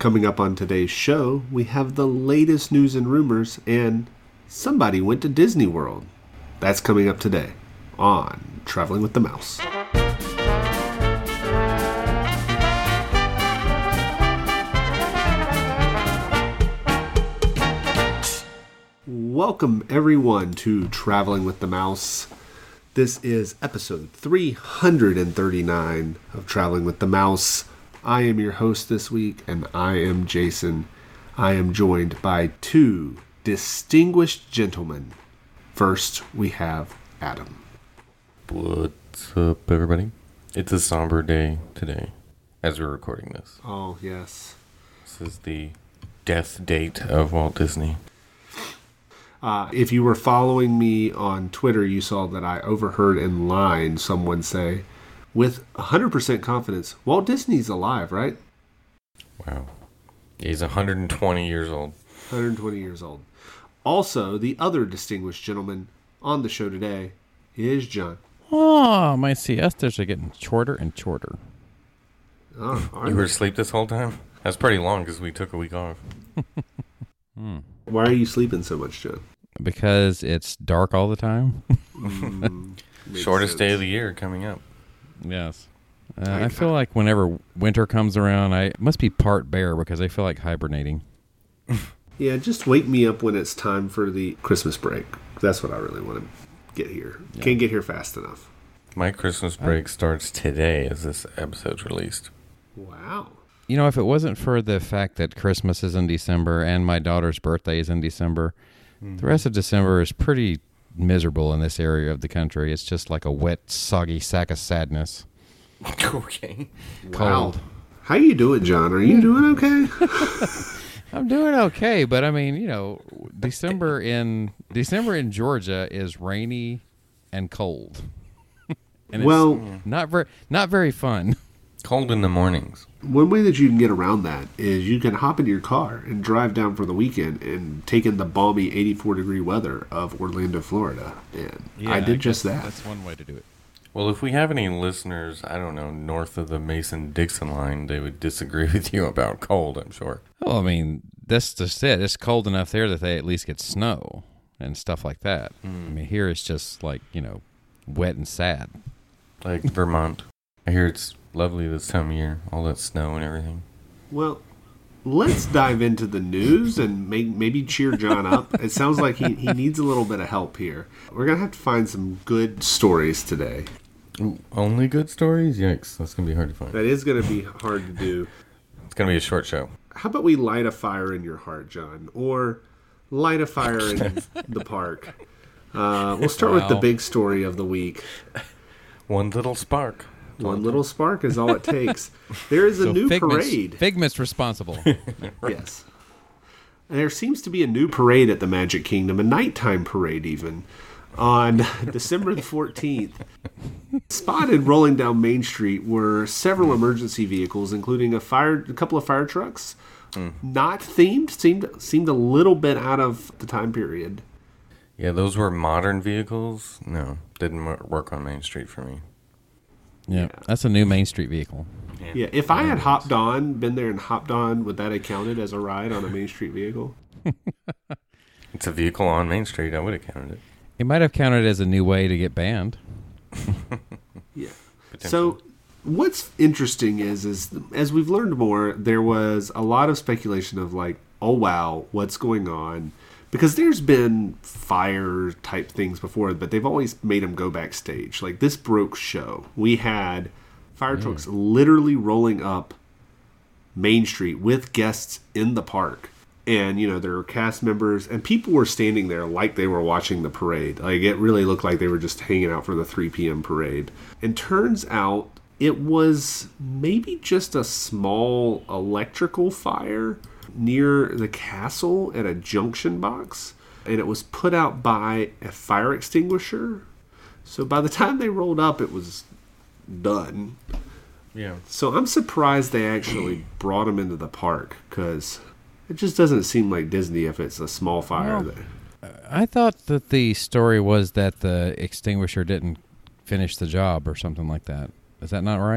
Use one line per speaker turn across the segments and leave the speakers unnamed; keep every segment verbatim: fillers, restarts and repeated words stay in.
Coming up on today's show, we have the latest news and rumors, and somebody went to Disney World. That's coming up today on Traveling with the Mouse. Welcome, everyone, to Traveling with the Mouse. This is episode three hundred thirty-nine of Traveling with the Mouse. I am your host this week, and I am Jason. I am joined by two distinguished gentlemen. First, we have Adam.
What's up, everybody? It's a somber day today, as we're recording this.
Oh, yes.
This is the death date of Walt Disney.
Uh, if you were following me on Twitter, you saw that I overheard in line someone say, with one hundred percent confidence, Walt Disney's alive, right?
Wow. He's one hundred twenty years old.
one hundred twenty years old. Also, the other distinguished gentleman on the show today is John.
Oh, my siestas are getting shorter and shorter.
Oh, are
You
they?
were asleep this whole time? That's pretty long because we took a week off.
hmm.
Why are you sleeping so much, John?
Because it's dark all the time.
Mm, makes
Shortest
sense.
day of the year coming up.
Yes. Uh, I feel like whenever winter comes around, I must be part bear because I feel like hibernating.
Yeah, just wake me up when it's time for the Christmas break. That's what I really want to get here.
Yeah.
Can't get here fast enough.
My Christmas break starts today as this episode's released.
Wow.
You know, if it wasn't for the fact that Christmas is in December and my daughter's birthday is in December, mm-hmm. the rest of December is pretty miserable in this area of the country. It's just like a wet, soggy sack of sadness.
Okay.
Cold.
Wow. How you doing, John? Are you doing okay?
I'm doing okay, but I mean, you know, December in December in Georgia is rainy and cold. And it's
well,
not very not very fun.
Cold in the mornings.
one way that you can get around that is you can hop into your car and drive down for the weekend and take in the balmy eighty-four degree weather of Orlando, Florida. And I did just that.
That's one way to do it.
Well, if we have any listeners, I don't know, north of the Mason-Dixon line, they would disagree with you about cold, I'm sure.
Oh, I mean, that's just it. It's cold enough there that they at least get snow and stuff like that. Mm. I mean, here it's just like, you know, wet and sad.
Like Vermont. I hear it's lovely this time of year, all that snow and everything.
Well, let's dive into the news and make, maybe cheer John up. It sounds like he, he needs a little bit of help here. We're going to have to find some good stories today.
Ooh, only good stories? Yikes, that's going to be hard to find.
That is going to be hard to do.
It's going to be a short show.
How about we light a fire in your heart, John? Or light a fire in the park? Uh, we'll start
Wow.
with the big story of the week.
One little spark.
One little spark is all it takes. There is a
So
new
Figment's,
parade.
Figment's responsible.
Yes. And there seems to be a new parade at the Magic Kingdom, a nighttime parade even, on December the fourteenth. Spotted rolling down Main Street were several emergency vehicles, including a fire, a couple of fire trucks. Mm. Not themed, seemed seemed a little bit out of the time period.
Yeah, those were modern vehicles. No, didn't work on Main Street for me.
Yeah,
Yeah.
That's a new Main Street vehicle.
Yeah,
Yeah, if I had hopped on, been there and hopped on, would that have counted as a ride on a Main Street vehicle?
It's a vehicle on Main Street. I would have counted it.
It might have counted as a new way to get banned.
Yeah. So what's interesting is, is as we've learned more, there was a lot of speculation of like, oh, wow, what's going on? Because there's been fire type things before, but they've always made them go backstage. Like this broke show. We had fire trucks literally rolling up Main Street with guests in the park. And, you know, there were cast members and people were standing there like they were watching the parade. Like it really looked like they were just hanging out for the three p.m. parade. And turns out it was maybe just a small electrical fire near the castle at a junction box. And it was put out by a fire extinguisher. So by the time they rolled up, it was done.
Yeah.
So I'm surprised they actually brought them into the park because it just doesn't seem like Disney if it's a small fire.
Well,
that...
I thought that the story was that the extinguisher didn't finish the job or something like that. Is that not right?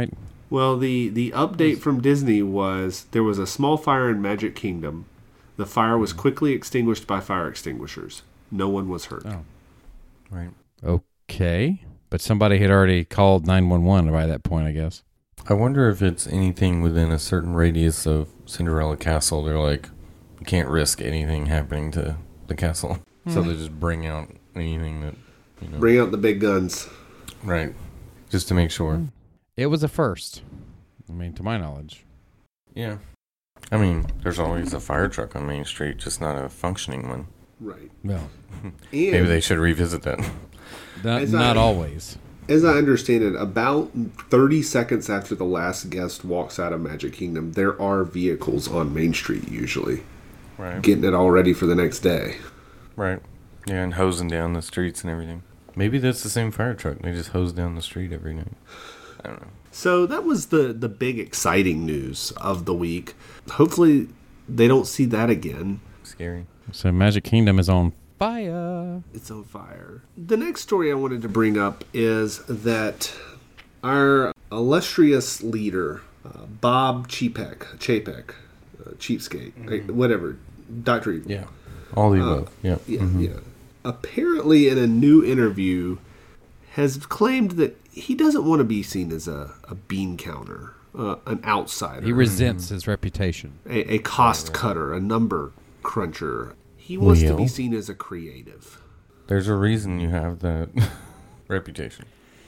Well, the, the update from Disney was there was a small fire in Magic Kingdom. The fire was quickly extinguished by fire extinguishers. No one was hurt.
Oh, right.
Okay. But somebody had already called nine one one by that point, I guess.
I wonder if it's anything within a certain radius of Cinderella Castle. They're like, you can't risk anything happening to the castle. Mm. So they just bring out anything that, you know.
Bring out the big guns.
Right. Just to make sure.
It was a first. I mean, to my knowledge.
Yeah. I mean, there's always a fire truck on Main Street, just not a functioning one.
Right.
Well,
maybe they should revisit that.
Not, not I, always.
As I understand it, about thirty seconds after the last guest walks out of Magic Kingdom, there are vehicles on Main Street usually.
Right.
Getting it all ready for the next day.
Right. Yeah, and hosing down the streets and everything. Maybe that's the same fire truck. They just hose down the street every night. I don't know.
So that was the, the big exciting news of the week. Hopefully they don't see that again.
Scary.
So Magic Kingdom is on fire.
It's on fire. The next story I wanted to bring up is that our illustrious leader, uh, Bob Chapek, Chapek, uh, Cheapskate, mm-hmm. whatever, Doctor Evil.
Yeah. All the above. Uh, yeah.
Yeah,
mm-hmm.
yeah. Apparently in a new interview has claimed that he doesn't want to be seen as a, a bean counter, uh, an outsider.
He resents mm-hmm. his reputation.
A, a cost cutter, a number cruncher. He wants well, to be seen as a creative.
There's a reason you have that reputation.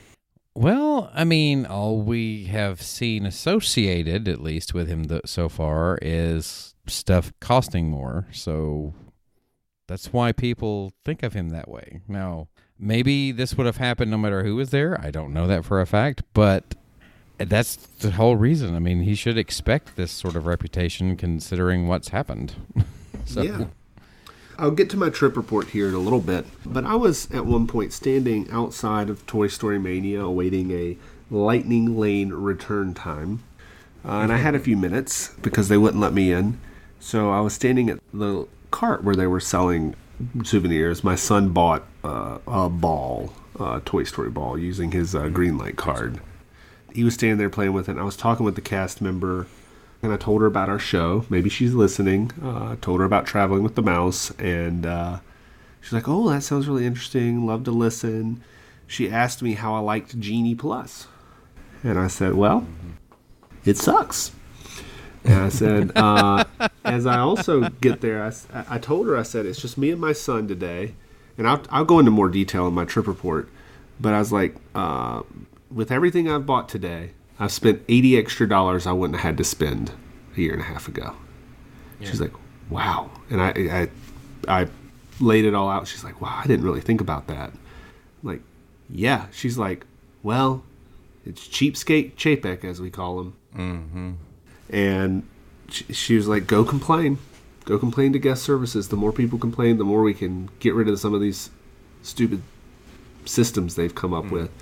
Well, I mean, all we have seen associated, at least with him th- so far, is stuff costing more. So that's why people think of him that way. Now, maybe this would have happened no matter who was there. I don't know that for a fact, but that's the whole reason. I mean, he should expect this sort of reputation considering what's happened. So.
Yeah. I'll get to my trip report here in a little bit, but I was at one point standing outside of Toy Story Mania awaiting a Lightning Lane return time, uh, and I had a few minutes because they wouldn't let me in. So I was standing at the cart where they were selling souvenirs. My son bought uh, a ball, a Toy Story ball, using his uh, Greenlight card. He was standing there playing with it, and I was talking with the cast member. And I told her about our show. Maybe she's listening. Uh, I told her about Traveling with the Mouse. And uh, she's like, oh, that sounds really interesting. Love to listen. She asked me how I liked Genie Plus. And I said, well, it sucks. And I said, uh, as I also get there, I, I told her, I said, it's just me and my son today. And I'll, I'll go into more detail in my trip report. But I was like, uh, with everything I've bought today, I've spent eighty extra dollars I wouldn't have had to spend a year and a half ago. Yeah. She's like, wow. And I, I I laid it all out. She's like, wow, I didn't really think about that. I'm like, yeah. She's like, well, it's Cheapskate Chapek, as we call him.
Mm-hmm.
And she, she was like, go complain. Go complain to guest services. The more people complain, the more we can get rid of some of these stupid systems they've come up mm-hmm. with.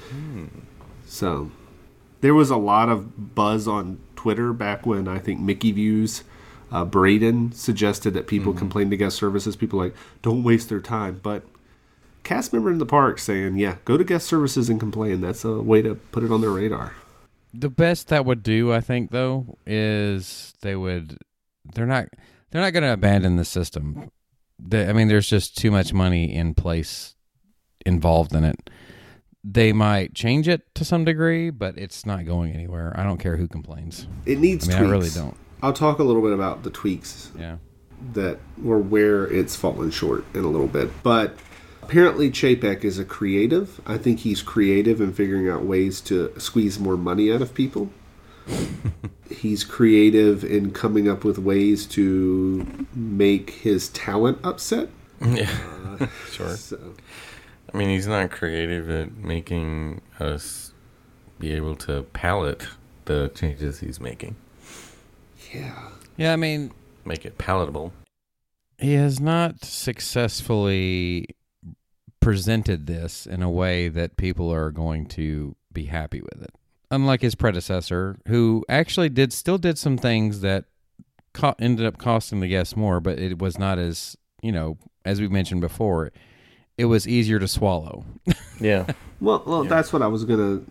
So... there was a lot of buzz on Twitter back when I think Mickey Views, uh, Braden suggested that people mm-hmm. complain to guest services. People like, don't waste their time. But cast member in the park saying, yeah, go to guest services and complain. That's a way to put it on their radar.
The best that would do, I think, though, is they would, they're not, they're not going to abandon the system. They, I mean, there's just too much money in place involved in it. They might change it to some degree, but it's not going anywhere. I don't care who complains.
It needs
I mean,
tweaks.
I really don't.
I'll talk a little bit about the tweaks
yeah.
that were where it's fallen short in a little bit. But apparently Chapek is a creative. I think he's creative in figuring out ways to squeeze more money out of people. He's creative in coming up with ways to make his talent upset.
Yeah,
uh,
sure.
So.
I mean, he's not creative at making us be able to palate the changes he's making.
Yeah.
Yeah, I mean...
make it palatable.
He has not successfully presented this in a way that people are going to be happy with it. Unlike his predecessor, who actually did still did some things that co- ended up costing the guests more, but it was not as, you know, as we mentioned before... it was easier to swallow.
Yeah.
Well, well
yeah.
that's what I was going to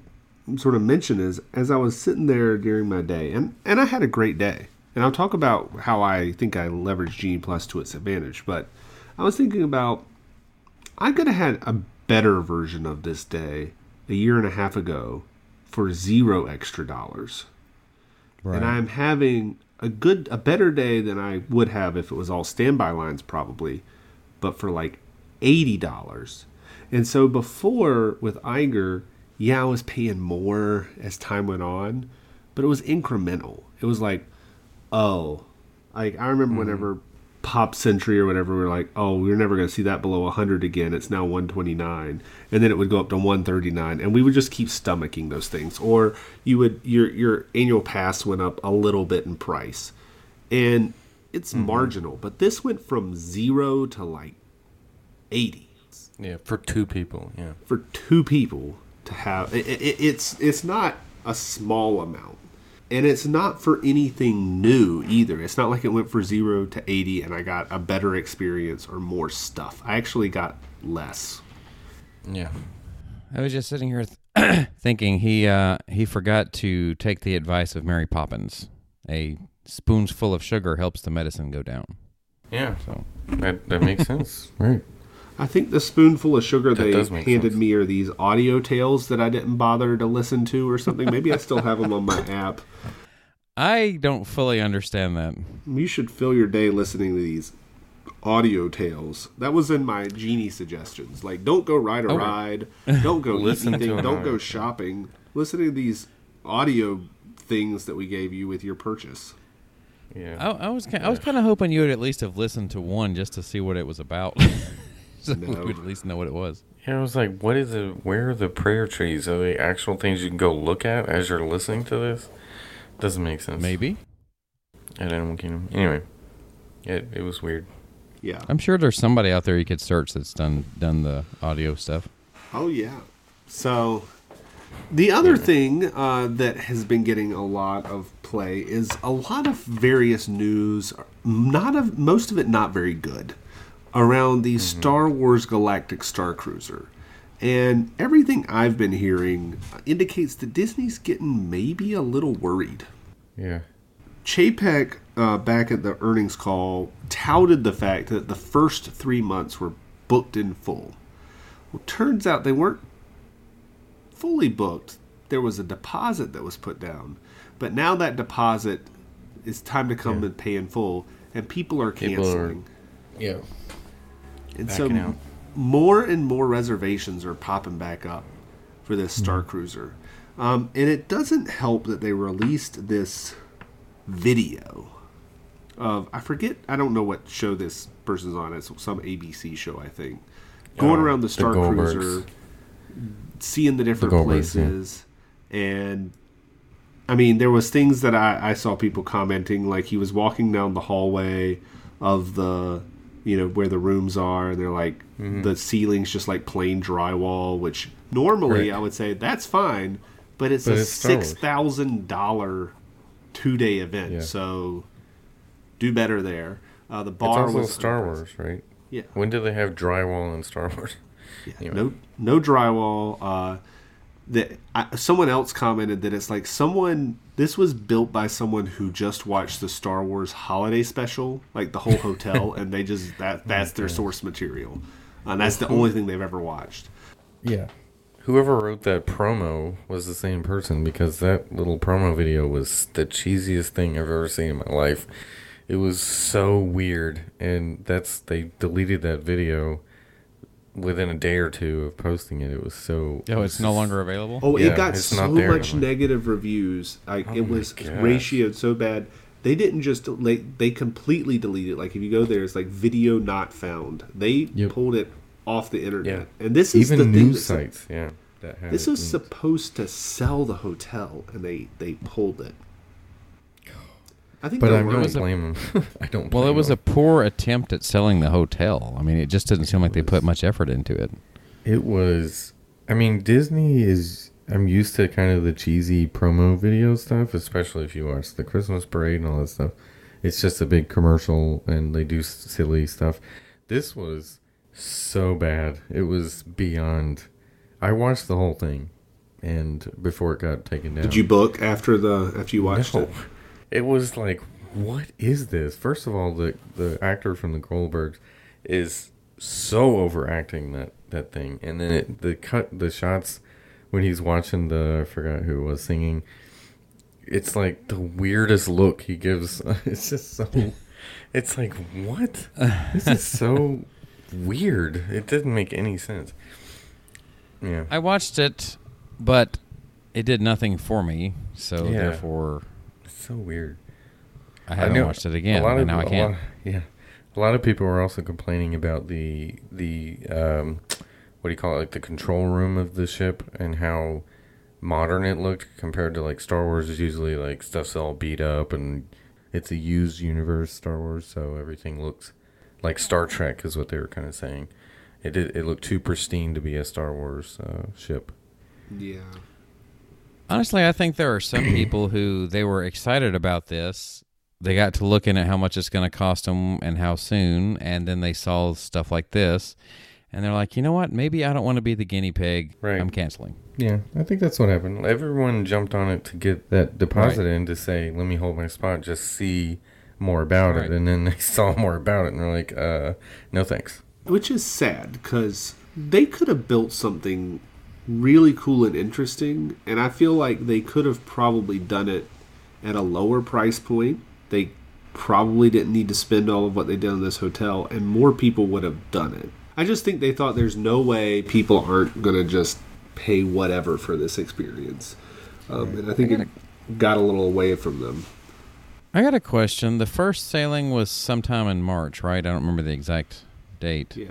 sort of mention is, as I was sitting there during my day, and, and I had a great day, and I'll talk about how I think I leveraged Genie Plus to its advantage, but I was thinking about, I could have had a better version of this day a year and a half ago for zero extra dollars. Right. And I'm having a good, a better day than I would have if it was all standby lines probably, but for like eighty dollars. And so before with Iger, yeah, I was paying more as time went on, but it was incremental. It was like, oh, like I remember mm-hmm. whenever Pop Century or whatever, we were like, oh, we're never going to see that below one hundred again. It's now one twenty-nine, and then it would go up to one thirty-nine, and we would just keep stomaching those things. Or you would your your annual pass went up a little bit in price, and it's mm-hmm. marginal. But this went from zero to like eighty.
Yeah, for two people. Yeah,
for two people to have it, it, it's it's not a small amount. And it's not for anything new either. It's not like it went for zero to eighty and I got a better experience or more stuff. I actually got less.
Yeah. I was just sitting here th- thinking he uh, he forgot to take the advice of Mary Poppins. A spoonful of sugar helps the medicine go down.
Yeah. So that, that makes sense. Right.
I think the spoonful of sugar that they handed
sense.
me are these audio tales that I didn't bother to listen to or something. Maybe I still have them on my app.
I don't fully understand that.
You should fill your day listening to these audio tales. That was in my Genie suggestions. Like, don't go ride a okay. ride. Don't go eat anything. Don't go shopping. Listen to these audio things that we gave you with your purchase.
Yeah, I, I was I was kind of hoping you would at least have listened to one just to see what it was about. So no. We would at least know what it was.
Yeah, I was like, what is it? Where are the prayer trees? Are they actual things you can go look at as you're listening to this? Doesn't make sense.
Maybe.
At Animal Kingdom. Anyway, it it was weird.
Yeah.
I'm sure there's somebody out there you could search that's done done the audio stuff.
Oh, yeah. So, the other yeah. thing uh, that has been getting a lot of play is a lot of various news, not of most of it not very good, around the mm-hmm. Star Wars Galactic Star Cruiser. And everything I've been hearing indicates that Disney's getting maybe a little worried.
Yeah.
Chapek, uh, back at the earnings call, touted the fact that the first three months were booked in full. Well, turns out they weren't fully booked. There was a deposit that was put down. But now that deposit, it's time to come yeah. and pay in full. And people are canceling.
People are, yeah.
And so out. more and more reservations are popping back up for this Star mm-hmm. Cruiser. Um, and it doesn't help that they released this video of, I forget, I don't know what show this person's on. It's some A B C show, I think. Going uh, around the Star the Cruiser, seeing the different the places. Yeah. And, I mean, there was things that I, I saw people commenting, like he was walking down the hallway of the... you know, where the rooms are, and they're like, mm-hmm. the ceiling's just like plain drywall, which normally right. I would say that's fine, but it's but a it's six thousand dollars two-day event, yeah. so do better there. Uh, the bar
it's also
was
Star Wars, right?
Yeah.
When did they have drywall in Star Wars?
Yeah. Anyway. No, no drywall. Uh, that I, someone else commented that it's like someone. This was built by someone who just watched the Star Wars holiday special, like the whole hotel, and they just that that's their source material, and that's the only thing they've ever watched.
Yeah. Whoever wrote that promo was the same person, because that little promo video was the cheesiest thing I've ever seen in my life. It was so weird, and that's they deleted that video within a day or two of posting it. It was so...
Oh, it's no longer available?
Oh, yeah, it got so much negative reviews. Like, oh it was ratioed so bad. They didn't just... Like, they completely deleted it. Like, if you go there, it's like video not found. They yep. pulled it off the internet. Yeah. And this is
Even
the
news
thing
sites, yeah.
That had this was it. supposed to sell the hotel, and they, they pulled it. I think
but I
right.
don't blame them. I don't blame
Well, it was
them.
a poor attempt at selling the hotel. I mean, it just didn't seem like they put much effort into it.
It was... I mean, Disney is... I'm used to kind of the cheesy promo video stuff, especially if you watch the Christmas parade and all that stuff. It's just a big commercial, and they do silly stuff. This was so bad. It was beyond... I watched the whole thing, and before it got taken down.
Did you book after the after you watched
no.
it?
It was like, what is this? First of all, the the actor from the Goldbergs is so overacting that, that thing, and then it, the cut the shots when he's watching the I forgot who it was singing. It's like the weirdest look he gives. It's just so. It's like, what? This is so weird. It didn't make any sense. Yeah.
I watched it, but it did nothing for me. So
Yeah.
therefore,
It's so weird.
I haven't
know
watched it again.
A lot
and
of,
now I
a
can't.
lot- yeah. A lot of people were also complaining about the the um, what do you call it, like the control room of the ship and how modern it looked compared to like Star Wars is usually like stuff's all beat up and it's a used universe, Star Wars, so everything looks like Star Trek is what they were kind of saying. It did, it looked too pristine to be a Star Wars uh, ship.
Yeah.
Honestly, I think there are some people who they were excited about this. They got to looking at how much it's going to cost them and how soon, and then they saw stuff like this, and they're like, you know what? Maybe I don't want to be the guinea pig.
Right.
I'm canceling.
Yeah, I think that's what happened. Everyone jumped on it to get that deposit
Right.
in to say, let me hold my spot, just see more about
Right.
it. And then they saw more about it and they're like, uh, no thanks.
Which is sad because they could have built something really cool and interesting, and I feel like they could have probably done it at a lower price point. They probably didn't need to spend all of what they did in this hotel, and more people would have done it. I just think they thought there's no way people aren't going to just pay whatever for this experience. Um, and I think it got a little away from them.
I got a question. The first sailing was sometime in March, right? I don't remember the exact date.
Yeah.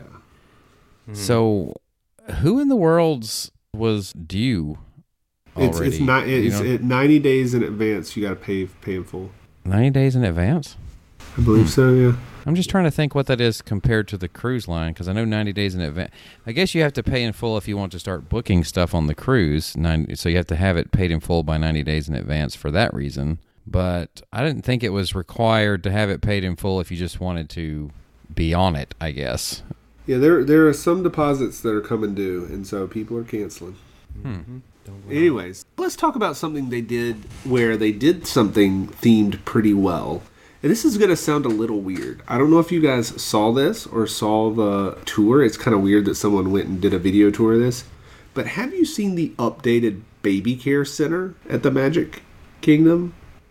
So, who in the world's was due
It's
already?
it's not
You
it's
know,
it, ninety days in advance. You got to pay pay in full.
ninety days in advance?
I believe so. Yeah.
I'm just trying to think what that is compared to the cruise line, because I know ninety days in advance. I guess you have to pay in full if you want to start booking stuff on the cruise. ninety, so you have to have it paid in full by ninety days in advance for that reason. But I didn't think it was required to have it paid in full if you just wanted to be on it, I guess.
Yeah, there there are some deposits that are coming due, and so people are canceling.
Hmm.
Anyways, let's talk about something they did where they did something themed pretty well. And this is going to sound a little weird. I don't know if you guys saw this or saw the tour. It's kind of weird that someone went and did a video tour of this. But have you seen the updated baby care center at the Magic Kingdom?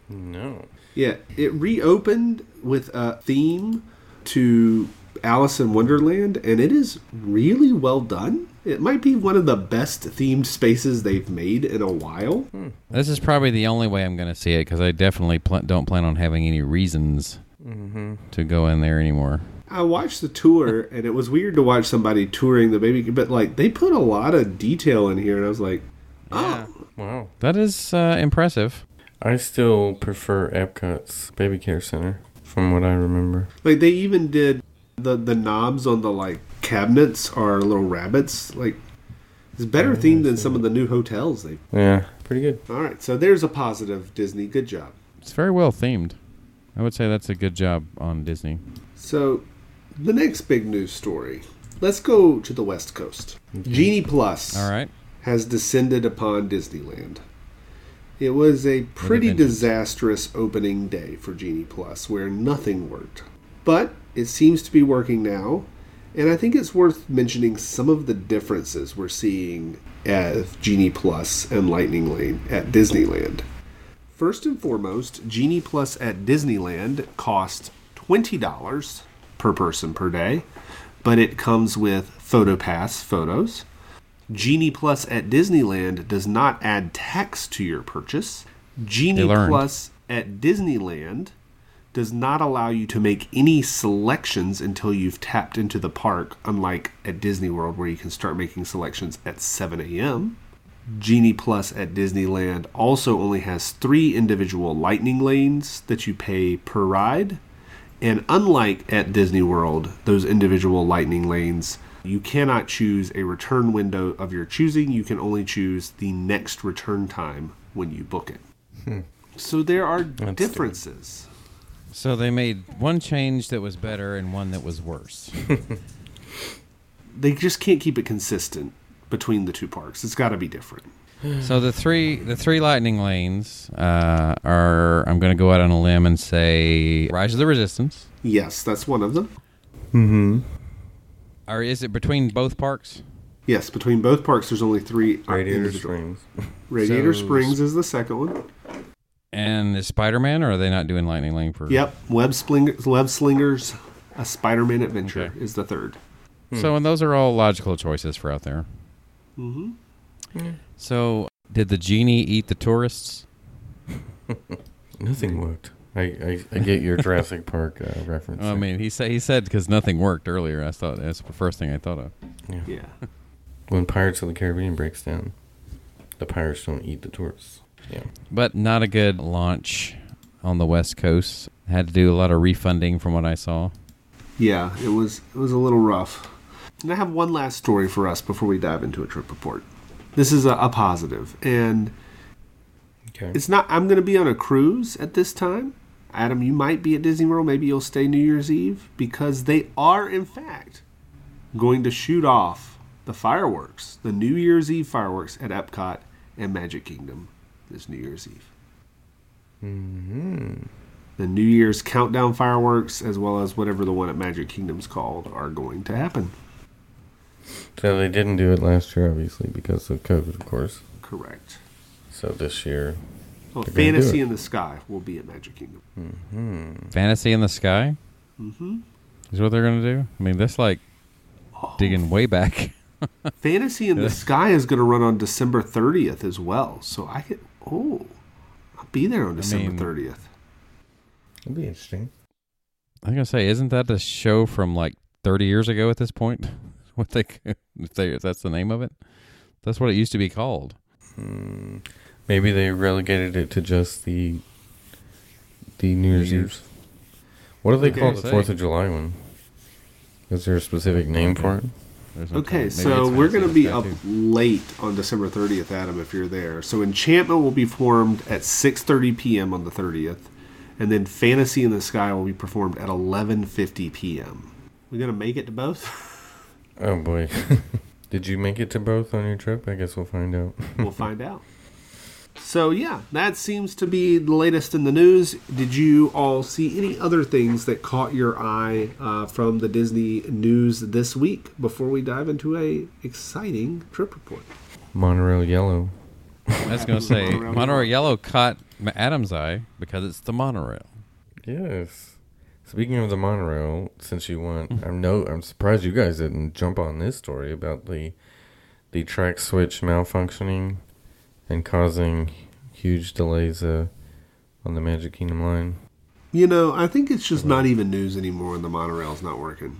No.
Yeah, it reopened with a theme to Alice in Wonderland, and it is really well done. It might be one of the best themed spaces they've made in a while.
Hmm.
This is probably the only way I'm going to see it, because I definitely pl- don't plan on having any reasons
Mm-hmm.
to go in there anymore.
I watched the tour, and it was weird to watch somebody touring the baby, but like they put a lot of detail in here, and I was like, oh,
Wow.
That is uh, impressive.
I still prefer Epcot's Baby Care Center, from what I remember.
like they even did the the knobs on the like cabinets are little rabbits. Like it's better
Oh,
themed
I
than
see.
some of the new hotels they've.
Yeah, pretty good.
All right, so there's a positive, Disney. Good job.
It's very well themed. I would say that's a good job on Disney.
So, the next big news story. Let's go to the West Coast. Genie Plus
All right.
has descended upon Disneyland. It was a pretty
vengeance.
disastrous opening day for Genie Plus, where nothing worked. But it seems to be working now, and I think it's worth mentioning some of the differences we're seeing at Genie Plus and Lightning Lane at Disneyland. First and foremost, Genie Plus at Disneyland costs twenty dollars per person per day, but it comes with PhotoPass photos. Genie Plus at Disneyland does not add tax to your purchase. Genie
They learned.
Plus at Disneyland does not allow you to make any selections until you've tapped into the park, unlike at Disney World where you can start making selections at seven a.m. Genie Plus at Disneyland also only has three individual lightning lanes that you pay per ride. And unlike at Disney World, those individual lightning lanes, you cannot choose a return window of your choosing. You can only choose the next return time when you book it.
Hmm.
So there are
That's
differences.
So they made one change that was better and one that was worse.
They just can't keep it consistent between the two parks. It's got to be different.
So the three the three lightning lanes uh, are, I'm going to go out on a limb and say Rise of the Resistance.
Yes, that's one of them.
Mm-hmm.
Or is it between both parks?
Yes, between both parks, there's only three.
Radiator Springs.
Radiator
So-
Springs is the second one.
And is Spider-Man, or are they not doing lightning lane for?
Yep, Web, Sling- Web Slingers, A Spider-Man Adventure
Okay.
is the third.
So, and those are all logical choices for out there.
Mm-hmm.
So, did the genie eat the tourists?
Nothing worked. I, I, I get your Jurassic Park uh, reference.
I mean, he said he said because nothing worked earlier. I thought that's the first thing I thought of.
yeah.
Yeah.
When Pirates of the Caribbean breaks down, the pirates don't eat the tourists. Yeah.
But not a good launch on the West Coast. Had to do a lot of refunding from what I saw.
Yeah, it was it was a little rough. And I have one last story for us before we dive into a trip report. This is a, a positive, and
Okay.
it's not. I'm going to be on a cruise at this time. Adam, you might be at Disney World. Maybe you'll stay New Year's Eve because they are, in fact, going to shoot off the fireworks, the New Year's Eve fireworks at Epcot and Magic Kingdom this New Year's Eve.
Mm-hmm.
The New Year's countdown fireworks, as well as whatever the one at Magic Kingdom's called, are going to happen.
So they didn't do it last year, obviously, because of COVID, of course.
Correct.
So this year,
Well,
They're gonna do
Fantasy
it.
in the Sky will be at Magic Kingdom.
mm-hmm.
Fantasy in the Sky
Mm-hmm.
is what they're going to do. I mean, that's like digging way back.
Fantasy in the Sky is going to run on December thirtieth as well. So I could, oh, I'll be there on December
mean-
thirtieth.
It'll be interesting.
I was going to say, isn't that a show from like thirty years ago at this point? What they, if they, if that's the name of it, that's what it used to be called.
Hmm. Maybe they relegated it to just the the New Year's
New
Eve.
Year's.
What do they
Okay,
call the
say.
Fourth of July one? Is there a specific name
Okay.
for it?
There's no
Okay,
maybe
so
it's
we're
Fantasy
going to
in
be
the Sky,
up
too.
late on December thirtieth, Adam, if you're there. So Enchantment will be performed at six thirty p.m. on the thirtieth, and then Fantasy in the Sky will be performed at eleven fifty p.m. We going to make it to both?
Oh boy. Did you make it to both on your trip? I guess we'll find out.
We'll find out. So, yeah, that seems to be the latest in the news. Did you all see any other things that caught your eye uh, from the Disney news this week before we dive into a exciting trip report?
Monorail Yellow.
I was going to say,
Monorail
Monorail Yellow caught Adam's eye because it's the monorail.
Yes. Speaking of the monorail, since you want, I'm no, I'm surprised you guys didn't jump on this story about the the track switch malfunctioning and causing huge delays uh, on the Magic Kingdom line.
You know, I think it's just not even news anymore when the monorail's not working.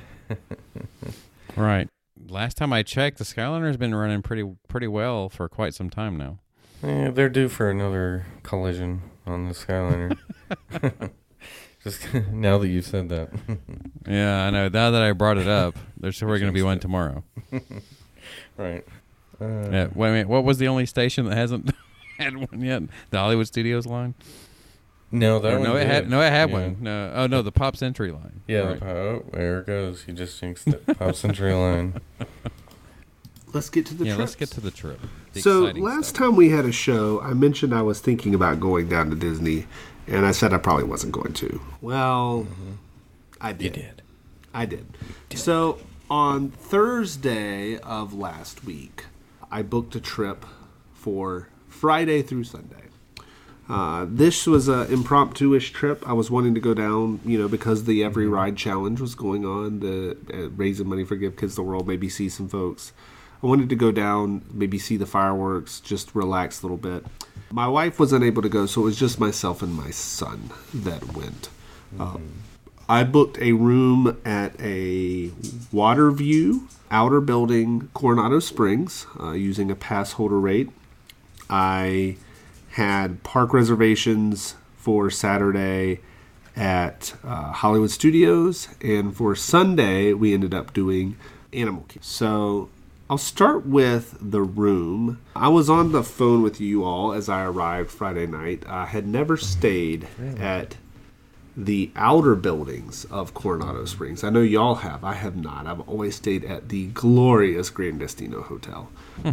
Right. Last time I checked, the Skyliner's been running pretty pretty well for quite some time now.
Eh, they're due for another collision on the Skyliner. Just now that you've said that.
Yeah, I know. Now that I brought it up, there's probably going to be one tomorrow.
Right. Uh,
Yeah. Wait a minute. What was the only station that hasn't had one yet? The Hollywood Studios line?
No, that
Or
one
no, it
did.
had no, it had
Yeah.
one. No, oh no, the Pop Century line.
Yeah,
Right.
the, oh, there it goes. You just jinxed it. Pop Century line.
Let's get to the
yeah.
trips.
Let's get to the trip. The
So
exciting
last
stuff.
time we had a show, I mentioned I was thinking about going down to Disney, and I said I probably wasn't going to. Well, I did. I did. So on Thursday of last week, I booked a trip for Friday through Sunday. Uh, this was an impromptu-ish trip. I was wanting to go down, you know, because the Every Ride Challenge was going on, the uh, raising money for Give Kids the World, maybe see some folks. I wanted to go down, maybe see the fireworks, just relax a little bit. My wife was unable to go, so it was just myself and my son that went. Mm-hmm. Uh, I booked a room at a Waterview outer building, Coronado Springs, uh, using a pass holder rate. I had park reservations for Saturday at uh, Hollywood Studios, and for Sunday we ended up doing Animal Kingdom. So I'll start with the room. I was on the phone with you all as I arrived Friday night. I had never stayed at the outer buildings of Coronado Springs. I know y'all have. I have not. I've always stayed at the glorious Grand Destino Hotel.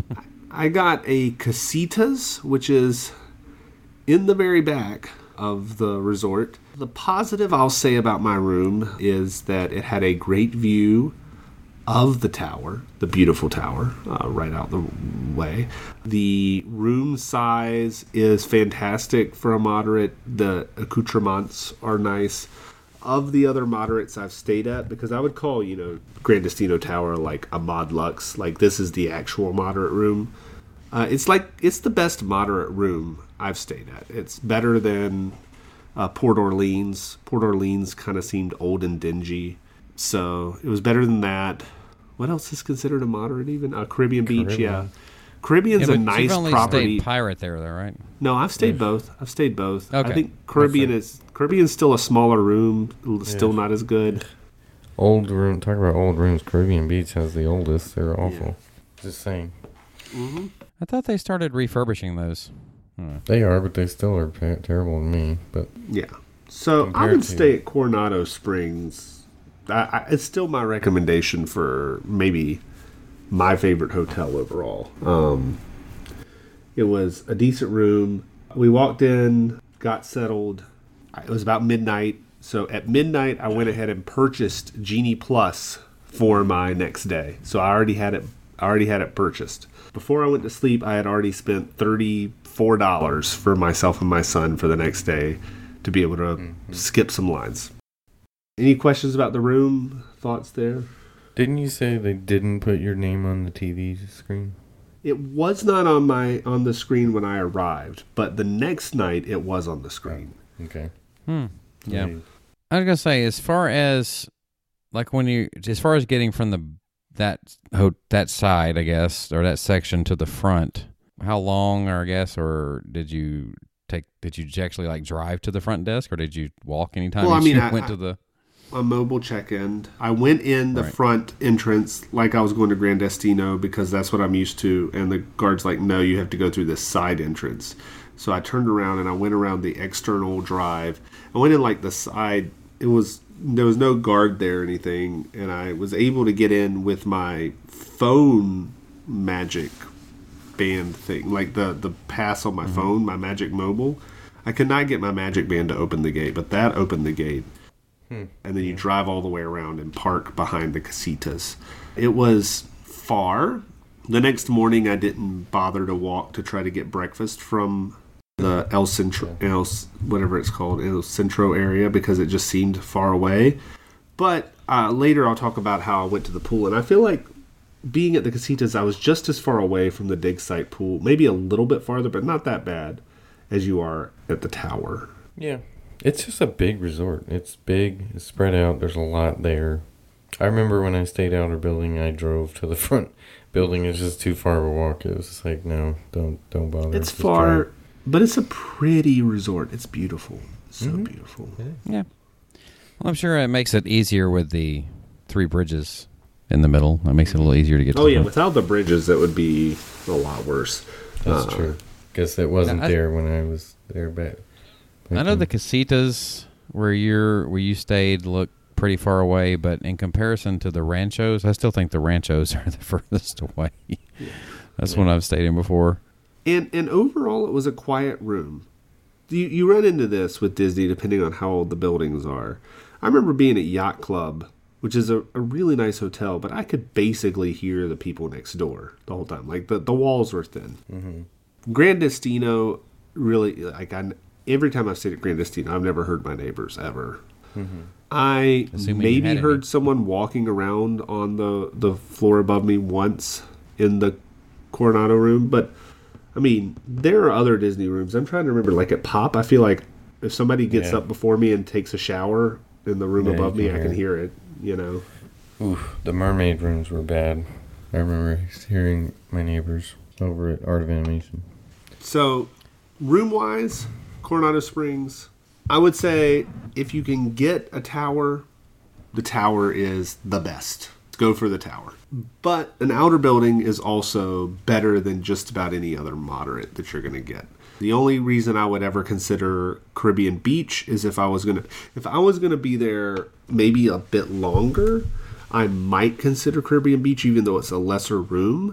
I got a Casitas, which is in the very back of the resort. The positive I'll say about my room is that it had a great view of the tower, the beautiful tower, uh, right out the way. The room size is fantastic for a moderate. The accoutrements are nice. Of the other moderates I've stayed at, because I would call, you know, Gran Destino Tower like a mod lux. Like, this is the actual moderate room. Uh, it's like, it's the best moderate room I've stayed at. It's better than uh, Port Orleans. Port Orleans kind of seemed old and dingy. So it was better than that. What else is considered a moderate even? Uh, Caribbean Beach,
Caribbean.
yeah. Caribbean's
yeah,
a nice
you've only
property.
Stayed Pirate there, though, right?
No, I've stayed both. I've stayed both.
Okay.
I think Caribbean is Caribbean's still a smaller room, still
Yeah.
not as good.
Old room. Talk about old rooms. Caribbean Beach has the oldest. They're awful.
Yeah.
Just saying.
Mm-hmm.
I thought they started refurbishing those. Hmm.
They are, but they still are pa- terrible to me. But
Yeah. So I
Compared
would
to-
stay at Coronado Springs. I, I, it's still my recommendation for maybe my favorite hotel overall. Um, it was a decent room. We walked in, got settled. It was about midnight. So at midnight, I went ahead and purchased Genie Plus for my next day. So I already had it. I already had it purchased. Before I went to sleep, I had already spent thirty-four dollars for myself and my son for the next day to be able to mm-hmm. skip some lines. Any questions about the room? Thoughts there?
didn't you say they didn't put your name on the T V screen?
It was not on my on the screen when I arrived, but the next night it was on the screen.
Okay.
Hmm. Yeah.
Maybe.
I was gonna say, as far as like when you, as far as getting from the that ho- that side, I guess, or that section to the front, how long, or I guess, or did you take? Did you actually like drive to the front desk, or did you walk anytime
Well, I
you
mean, I-
went
I-
to the?
A mobile check-in. I went in the
Right.
front entrance like I was going to Gran Destino because that's what I'm used to, and the guard's like, no, you have to go through this side entrance. So I turned around and I went around the external drive. I went in like the side. It was there was no guard there or anything, and I was able to get in with my phone magic band thing, like the the pass on my mm-hmm. phone, my Magic Mobile. I could not get my Magic Band to open the gate, but that opened the gate. And then you drive all the way around and park behind the Casitas. It was far. The next morning, I didn't bother to walk to try to get breakfast from the El Centro, El, whatever it's called, El Centro area because it just seemed far away. But uh, later, I'll talk about how I went to the pool. And I feel like being at the Casitas, I was just as far away from the dig site pool, maybe a little bit farther, but not that bad, as you are at the tower.
Yeah. It's just a big resort. It's big. It's spread out. There's a lot there. I remember when I stayed outer building, I drove to the front building. It's just too far of a walk. It was just like, no, don't don't bother.
It's
Just
far,
drive.
but it's a pretty resort. It's beautiful. So
Mhm.
beautiful.
Yeah. Well, I'm sure it makes it easier with the three bridges in the middle. That makes it a little easier to get to.
Oh
the
yeah,
front.
without the bridges, that would be a lot worse.
That's
Uh,
true. Guess it wasn't
Now, I-
there when I was there back.
I know the Casitas where you're where you stayed look pretty far away, but in comparison to the Ranchos, I still think the Ranchos are the furthest away. That's
Yeah.
one I've stayed in before.
And and overall, it was a quiet room. You you run into this with Disney depending on how old the buildings are. I remember being at Yacht Club, which is a, a really nice hotel, but I could basically hear the people next door the whole time. Like the, the walls were thin.
Mm-hmm.
Gran Destino, really, like I, every time I've stayed at Gran Destino, I've never heard my neighbors ever.
Mm-hmm.
I
Assuming you
maybe
had
heard
any.
someone walking around on the, the floor above me once in the Coronado room, but I mean, there are other Disney rooms. I'm trying to remember, like at Pop, I feel like if somebody gets
Yeah.
up before me and takes a shower in the room
Yeah,
above
you
me,
can
I
hear
can
it.
hear it, you know.
Oof, the mermaid rooms were bad. I remember hearing my neighbors over at Art of Animation.
So, room-wise, Coronado Springs, I would say if you can get a tower, the tower is the best. Go for the tower. But an outer building is also better than just about any other moderate that you're going to get. The only reason I would ever consider Caribbean Beach is if I was going to if I was going to be there maybe a bit longer, I might consider Caribbean Beach even though it's a lesser room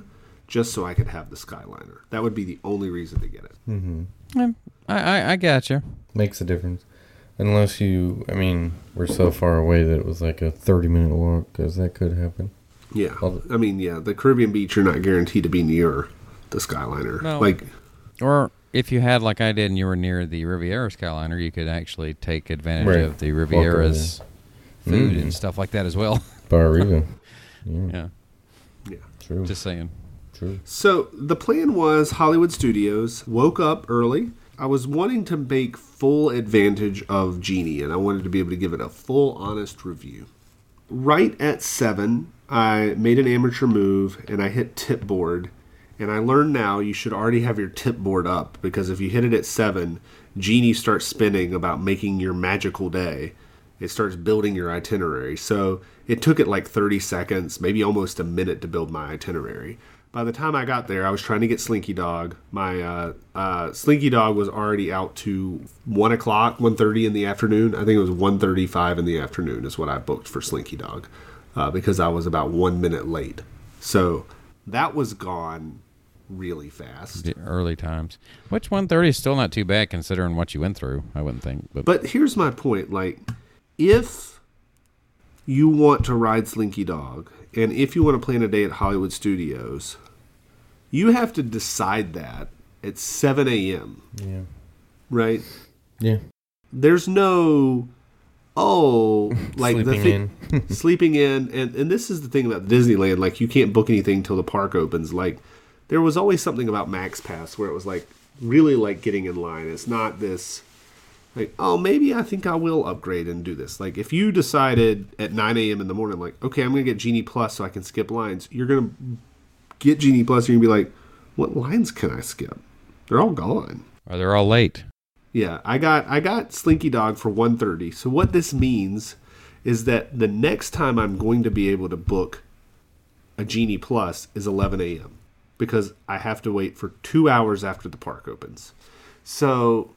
just so I could have the Skyliner. That would be the only reason to get it.
Mm-hmm.
I, I, I got you.
Makes a difference. Unless you, I mean, we're so far away that it was like a thirty-minute walk, because that could happen.
Yeah. I mean, yeah, the Caribbean beach, you're not guaranteed to be near the Skyliner.
No.
Like,
or if you had, like I did, and you were near the Riviera Skyliner, you could actually take advantage
Right.
of the Riviera's food mm. and stuff like that as well.
Bar Riva. Yeah.
Yeah.
Yeah.
True.
Just saying.
True.
So the plan was Hollywood Studios, woke up early. I was wanting to make full advantage of Genie, and I wanted to be able to give it a full, honest review. Right at seven, I made an amateur move, and I hit tip board. And I learned now you should already have your tip board up, because if you hit it at seven, Genie starts spinning about making your magical day. It starts building your itinerary. So it took it like thirty seconds, maybe almost a minute to build my itinerary. By the time I got there, I was trying to get Slinky Dog. My uh, uh, Slinky Dog was already out to one o'clock, one thirty in the afternoon. I think it was one thirty-five in the afternoon is what I booked for Slinky Dog, uh, because I was about one minute late. So that was gone really fast.
The early times. Which one thirty is still not too bad considering what you went through, I wouldn't think. But,
but here's my point. Like, if you want to ride Slinky Dog, and if you want to plan a day at Hollywood Studios, you have to decide that at seven a.m.
Yeah.
Right?
Yeah.
There's no, oh, like
sleeping
the thing,
in.
sleeping in. And, and this is the thing about Disneyland. Like, you can't book anything till the park opens. Like, there was always something about Max Pass where it was like really like getting in line. It's not this like, oh, maybe I think I will upgrade and do this. Like, if you decided at nine a.m. in the morning, like, okay, I'm going to get Genie Plus so I can skip lines, you're going to get Genie Plus and you're going to be like, what lines can I skip? They're all gone.
Or they're all late.
Yeah, I got I got Slinky Dog for one thirty. So what this means is that the next time I'm going to be able to book a Genie Plus is eleven a.m. because I have to wait for two hours after the park opens. So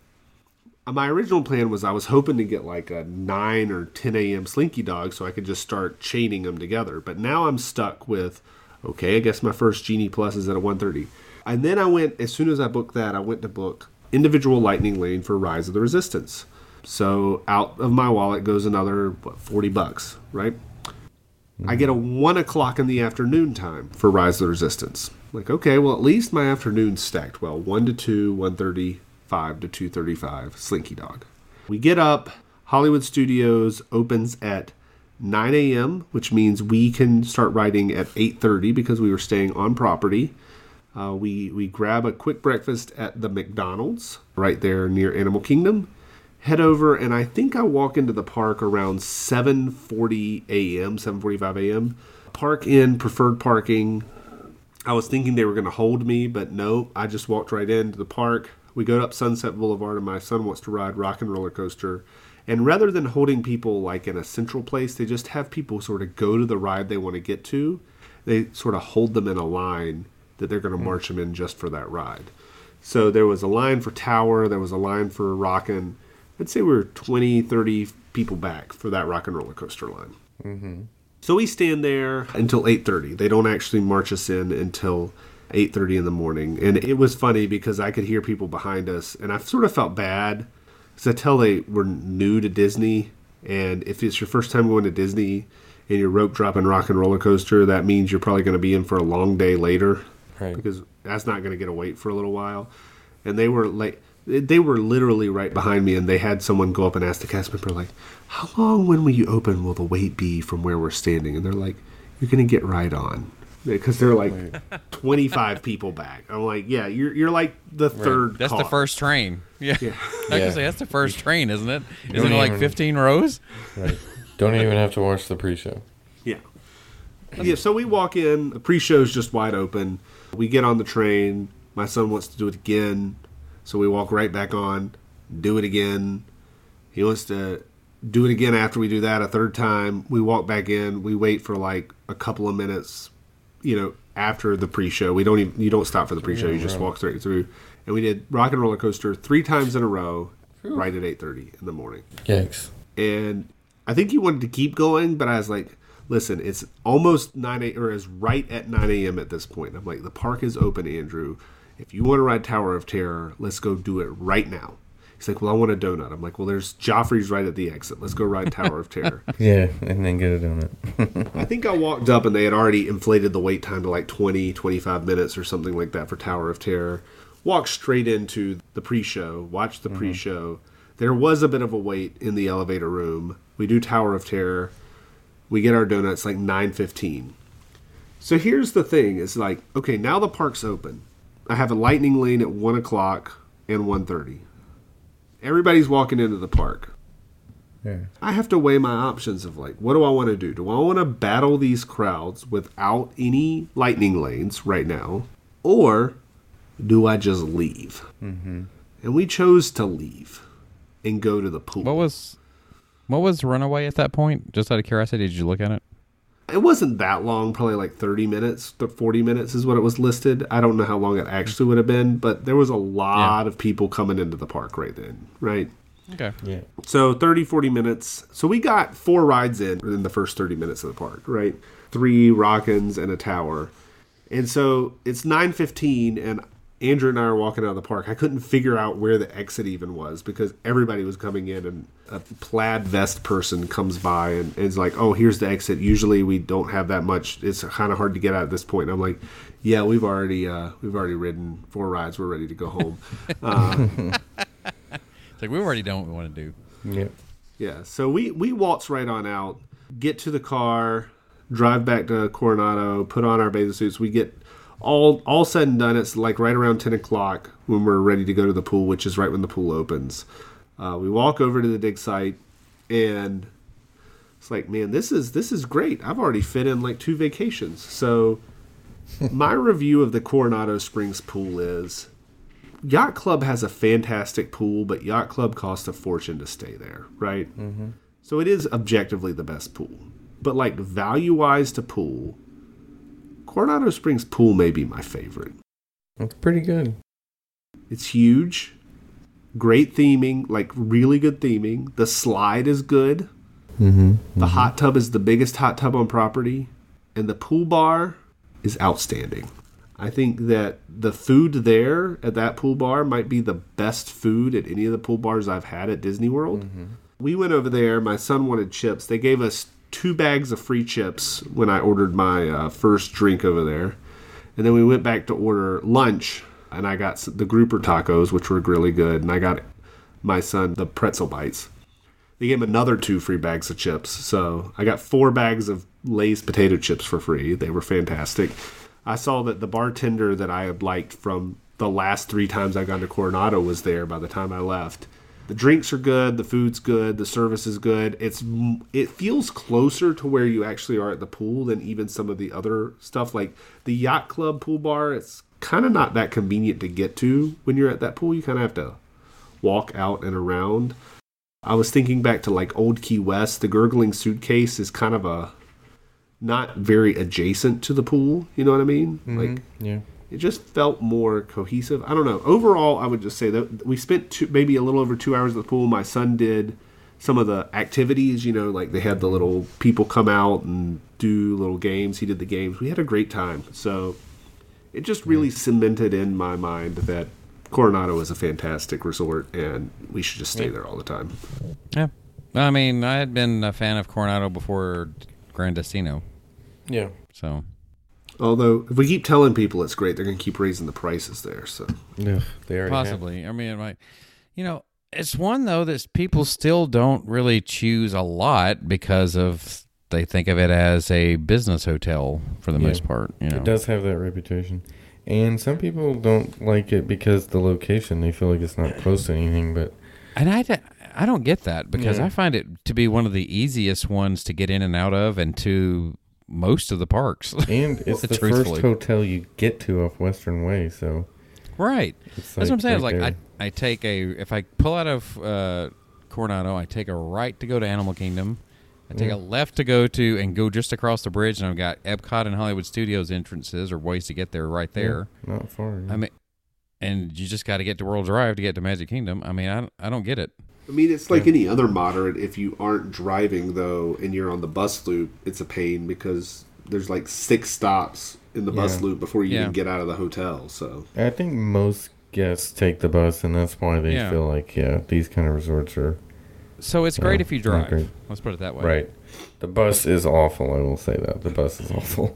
my original plan was I was hoping to get like a nine or ten a.m. Slinky Dog so I could just start chaining them together. But now I'm stuck with, okay, I guess my first Genie Plus is at a one thirty. And then I went, as soon as I booked that, I went to book Individual Lightning Lane for Rise of the Resistance. So out of my wallet goes another, what, forty bucks, right? Mm-hmm. I get a one o'clock in the afternoon time for Rise of the Resistance. Like, okay, well, at least my afternoon's stacked well. one to two, one thirty-five to two thirty-five, Slinky Dog. We get up. Hollywood Studios opens at nine a.m., which means we can start riding at eight thirty because we were staying on property. Uh, we, we grab a quick breakfast at the McDonald's right there near Animal Kingdom. Head over, and I think I walk into the park around seven forty a.m., seven forty-five a.m. Park in preferred parking. I was thinking they were going to hold me, but no, I just walked right into the park. We go up Sunset Boulevard, and my son wants to ride Rock and Roller Coaster. And rather than holding people like in a central place, they just have people sort of go to the ride they want to get to. They sort of hold them in a line that they're going to march them in just for that ride. So there was a line for Tower, there was a line for Rockin'. I'd say we were twenty, thirty people back for that Rock and Roller Coaster line.
Mm-hmm.
So we stand there until eight thirty. They don't actually march us in until eight thirty in the morning. And it was funny because I could hear people behind us, and I sort of felt bad because I tell they were new to Disney. And if it's your first time going to Disney and you're rope dropping Rock and Roller Coaster, that means you're probably going to be in for a long day later.
Right.
Because that's not going to get a wait for a little while. And they were like, they were literally right behind me, and they had someone go up and ask the cast member, like, how long when will you open will the wait be from where we're standing? And they're like, you're going to get right on. Because they're like twenty-five people back. I'm like, yeah, you're you're like the
Right.
third
That's
car.
the first train. Yeah.
Yeah.
I
Yeah.
can say that's the first train, isn't it?
Don't
Isn't it like
even-
fifteen rows?
Right. Don't even have to watch the pre-show.
Yeah. Yeah, so we walk in. The pre-show's just wide open. We get on the train. My son wants to do it again. So we walk right back on, do it again. He wants to do it again after we do that a third time. We walk back in. We wait for like a couple of minutes, you know, after the pre-show. We don't even, you don't stop for the pre-show.
Yeah,
you just
right.
walk straight through. And we did Rock and Roller Coaster three times in a row, right at eight thirty in the morning.
Yikes.
And I think he wanted to keep going, but I was like, listen, it's almost nine a.m. or is right at nine a.m. at this point. I'm like, the park is open, Andrew. If you want to ride Tower of Terror, let's go do it right now. He's like, well, I want a donut. I'm like, well, there's Joffrey's right at the exit. Let's go ride Tower of Terror.
Yeah, and then get a donut.
I think I walked up and they had already inflated the wait time to like twenty, twenty-five minutes or something like that for Tower of Terror. Walked straight into the pre-show, watched the mm-hmm. pre-show. There was a bit of a wait in the elevator room. We do Tower of Terror. We get our donuts like nine fifteen. So here's the thing. It's like, okay, now the park's open. I have a lightning lane at one o'clock and one thirty. Everybody's walking into the park. Yeah. I have to weigh my options of like, what do I want to do? Do I want to battle these crowds without any lightning lanes right now? Or do I just leave? Mm-hmm. And we chose to leave and go to the pool.
What was what was Runaway at that point? Just out of curiosity, did you look at it?
It wasn't that long, probably like thirty minutes to forty minutes is what it was listed. I don't know how long it actually would have been, but there was a lot yeah. of people coming into the park right then, right?
Okay.
Yeah. So thirty, forty minutes. So we got four rides in in the first thirty minutes of the park, right? Three Rock-ins and a tower. And so it's nine fifteen, and Andrew and I are walking out of the park. I couldn't figure out where the exit even was because everybody was coming in, and a plaid vest person comes by and is like, oh, here's the exit. Usually we don't have that much. It's kind of hard to get out at this point. And I'm like, yeah, we've already uh, we've already ridden four rides. We're ready to go home. Uh,
it's like we've already done what we want to do.
Yeah. Yeah. So we, we waltz right on out, get to the car, drive back to Coronado, put on our bathing suits. We get all all said and done. It's like right around ten o'clock when we're ready to go to the pool, which is right when the pool opens. Uh, we walk over to the dig site, and it's like, man, this is this is great. I've already fit in like two vacations. So my review of the Coronado Springs pool is, Yacht Club has a fantastic pool, but Yacht Club costs a fortune to stay there, right? Mm-hmm. So it is objectively the best pool. But like value-wise to pool, Coronado Springs pool may be my favorite.
That's pretty good.
It's huge. Great theming, like really good theming. The slide is good. Mm-hmm, the mm-hmm. hot tub is the biggest hot tub on property. And the pool bar is outstanding. I think that the food there at that pool bar might be the best food at any of the pool bars I've had at Disney World. Mm-hmm. We went over there. My son wanted chips. They gave us two bags of free chips when I ordered my uh, first drink over there. And then we went back to order lunch. And I got the grouper tacos, which were really good. And I got my son the pretzel bites. They gave him another two free bags of chips. So I got four bags of Lay's potato chips for free. They were fantastic. I saw that the bartender that I had liked from the last three times I've gone to Coronado was there by the time I left. The drinks are good. The food's good. The service is good. It's It feels closer to where you actually are at the pool than even some of the other stuff. Like the Yacht Club pool bar, it's kind of not that convenient to get to when you're at that pool. You kind of have to walk out and around. I was thinking back to like Old Key West. The Gurgling Suitcase is kind of a not very adjacent to the pool. You know what I mean? Mm-hmm. Like, yeah, it just felt more cohesive. I don't know. Overall, I would just say that we spent two, maybe a little over two hours at the pool. My son did some of the activities. You know, like they had the little people come out and do little games. He did the games. We had a great time. So it just really cemented in my mind that Coronado is a fantastic resort, and we should just stay yeah. there all the time.
Yeah. I mean, I had been a fan of Coronado before Grand Destino.
Yeah.
So.
Although, if we keep telling people it's great, they're going to keep raising the prices there. So.
Yeah, they already
Possibly.
have.
I mean, it might, you know, it's one, though, that people still don't really choose a lot because of... They think of it as a business hotel for the yeah, most part. You know?
It does have that reputation. And some people don't like it because the location. They feel like it's not close to anything. But
And I, I don't get that because yeah. I find it to be one of the easiest ones to get in and out of and to most of the parks.
And it's the first hotel you get to off Western Way. So
Right. That's like what I'm saying. Right like I, I take a... If I pull out of uh, Coronado, I take a right to go to Animal Kingdom. I take yeah. a left to go to and go just across the bridge, and I've got Epcot and Hollywood Studios entrances or ways to get there right there.
Yeah, not far. Yeah.
I mean, and you just got to get to World Drive to get to Magic Kingdom. I mean, I, I don't get it.
I mean, it's like yeah. any other moderate. If you aren't driving, though, and you're on the bus loop, it's a pain because there's like six stops in the yeah. bus loop before you yeah. even get out of the hotel. So
I think most guests take the bus, and that's why they yeah. feel like, yeah, these kind of resorts are...
So it's great uh, if you drive. Let's put it that way.
Right. The bus is awful, I will say that. The bus is awful.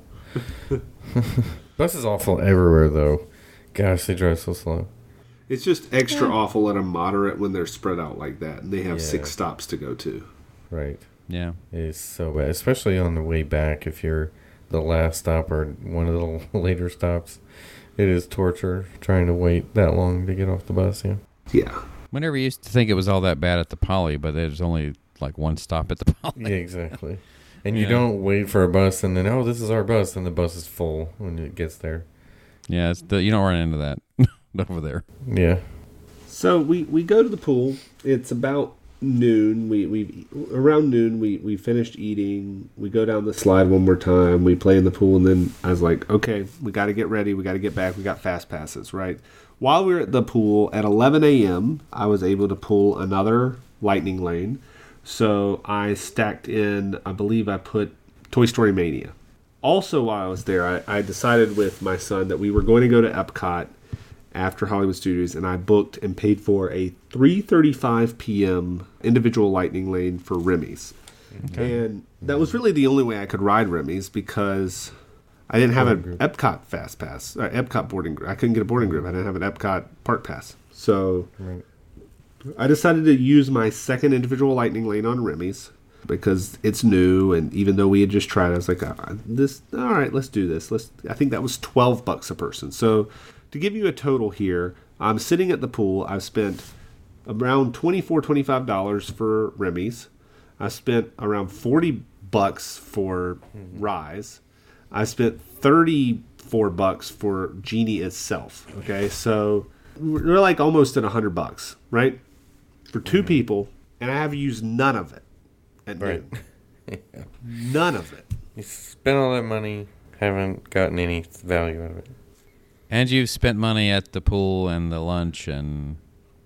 Bus is awful everywhere, though. Gosh, they drive so slow.
It's just extra yeah. awful at a moderate when they're spread out like that, and they have yeah. six stops to go to.
Right.
Yeah.
It is so bad, especially on the way back. If you're the last stop or one of the later stops, it is torture trying to wait that long to get off the bus. Yeah.
Yeah.
Whenever you used to think it was all that bad at the Poly, but there's only like one stop at the Poly.
Yeah, exactly. And you yeah. don't wait for a bus and then, oh, this is our bus, and the bus is full when it gets there.
Yeah, it's the, you don't run into that over there.
Yeah.
So we, we go to the pool. It's about noon. We we around noon we, we finished eating. We go down the slide one more time. We play in the pool, and then I was like, okay, we got to get ready. We got to get back. We got fast passes, right? While we were at the pool at eleven a.m., I was able to pull another lightning lane. So I stacked in, I believe I put Toy Story Mania. Also, while I was there, I, I decided with my son that we were going to go to Epcot after Hollywood Studios, and I booked and paid for a three thirty-five p.m. individual lightning lane for Remy's. Okay. And that was really the only way I could ride Remy's because I didn't have an Epcot Fast Pass, or Epcot boarding group. I couldn't get a boarding group. I didn't have an Epcot Park Pass. So... Right. I decided to use my second individual lightning lane on Remy's because it's new, and even though we had just tried it, I was like, oh, "This, all right, let's do this." Let's. I think that was twelve bucks a person. So, to give you a total here, I'm sitting at the pool. I've spent around twenty-four, twenty-five dollars for Remy's. I spent around forty bucks for mm-hmm. Rise. I spent thirty-four bucks for Genie itself. Okay, so we're like almost at a hundred bucks, right? For two mm-hmm. people, and I have used none of it at right. noon. yeah. None of it.
You spent all that money, haven't gotten any value out of it.
And you've spent money at the pool and the lunch and...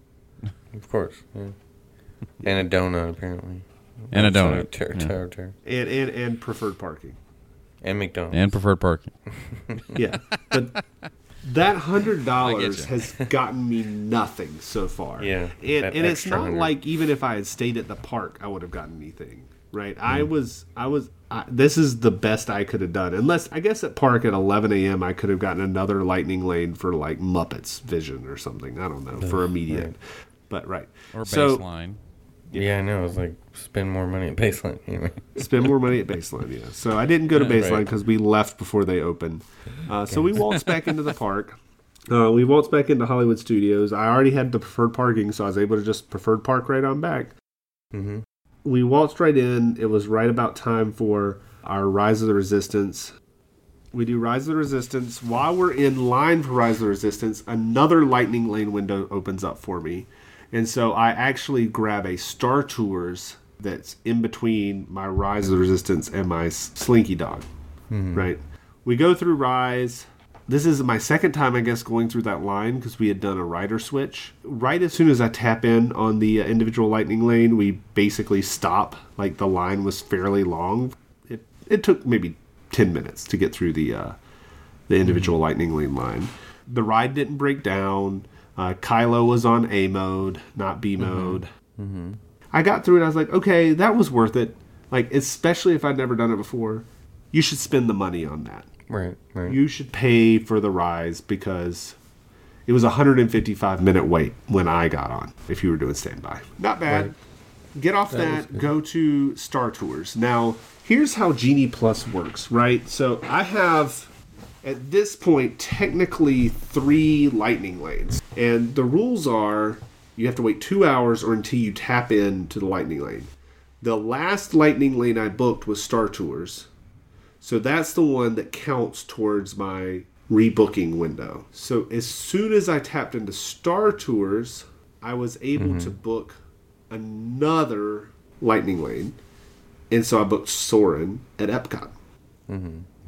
Of course. Yeah. And a donut, apparently.
And a donut.
Ter-
yeah.
ter- ter-
and, and, and preferred parking.
And McDonald's.
And preferred parking.
yeah. But... That hundred dollars has gotten me nothing so far.
Yeah,
and and it's not one hundred like even if I had stayed at the park, I would have gotten anything. Right? Mm. I was, I was. I, this is the best I could have done. Unless I guess at park at eleven a.m. I could have gotten another lightning lane for like Muppets Vision or something. I don't know for immediate. Right. But right
or
so,
baseline.
Yeah. yeah, I know. It's like spend more money at Baseline. Anyway.
Spend more money at Baseline, yeah. So I didn't go to Baseline because right. we left before they opened. Uh, so we waltzed back into the park. Uh, we waltzed back into Hollywood Studios. I already had the preferred parking, so I was able to just preferred park right on back.
Mm-hmm.
We waltzed right in. It was right about time for our Rise of the Resistance. We do Rise of the Resistance. While we're in line for Rise of the Resistance, another lightning lane window opens up for me. And so I actually grab a Star Tours that's in between my Rise of the Resistance and my Slinky Dog. Mm-hmm. Right? We go through Rise. This is my second time, I guess, going through that line because we had done a rider switch. Right as soon as I tap in on the uh, individual lightning lane, we basically stop. Like the line was fairly long. It it took maybe ten minutes to get through the uh, the individual mm-hmm. lightning lane line. The ride didn't break down. Uh, Kylo was on A mode, not B mode.
Mm-hmm. Mm-hmm.
I got through it. I was like, okay, that was worth it. Like, especially if I'd never done it before, you should spend the money on that.
Right, right.
You should pay for the Rise because it was a one hundred fifty-five minute wait when I got on. If you were doing standby, not bad. Right. Get off that. that go to Star Tours. Now, here's how Genie Plus works. Right. So I have. At this point, technically three lightning lanes. And the rules are you have to wait two hours or until you tap into the lightning lane. The last lightning lane I booked was Star Tours. So that's the one that counts towards my rebooking window. So as soon as I tapped into Star Tours, I was able mm-hmm. to book another lightning lane. And so I booked Soarin' at Epcot.
Mm-hmm.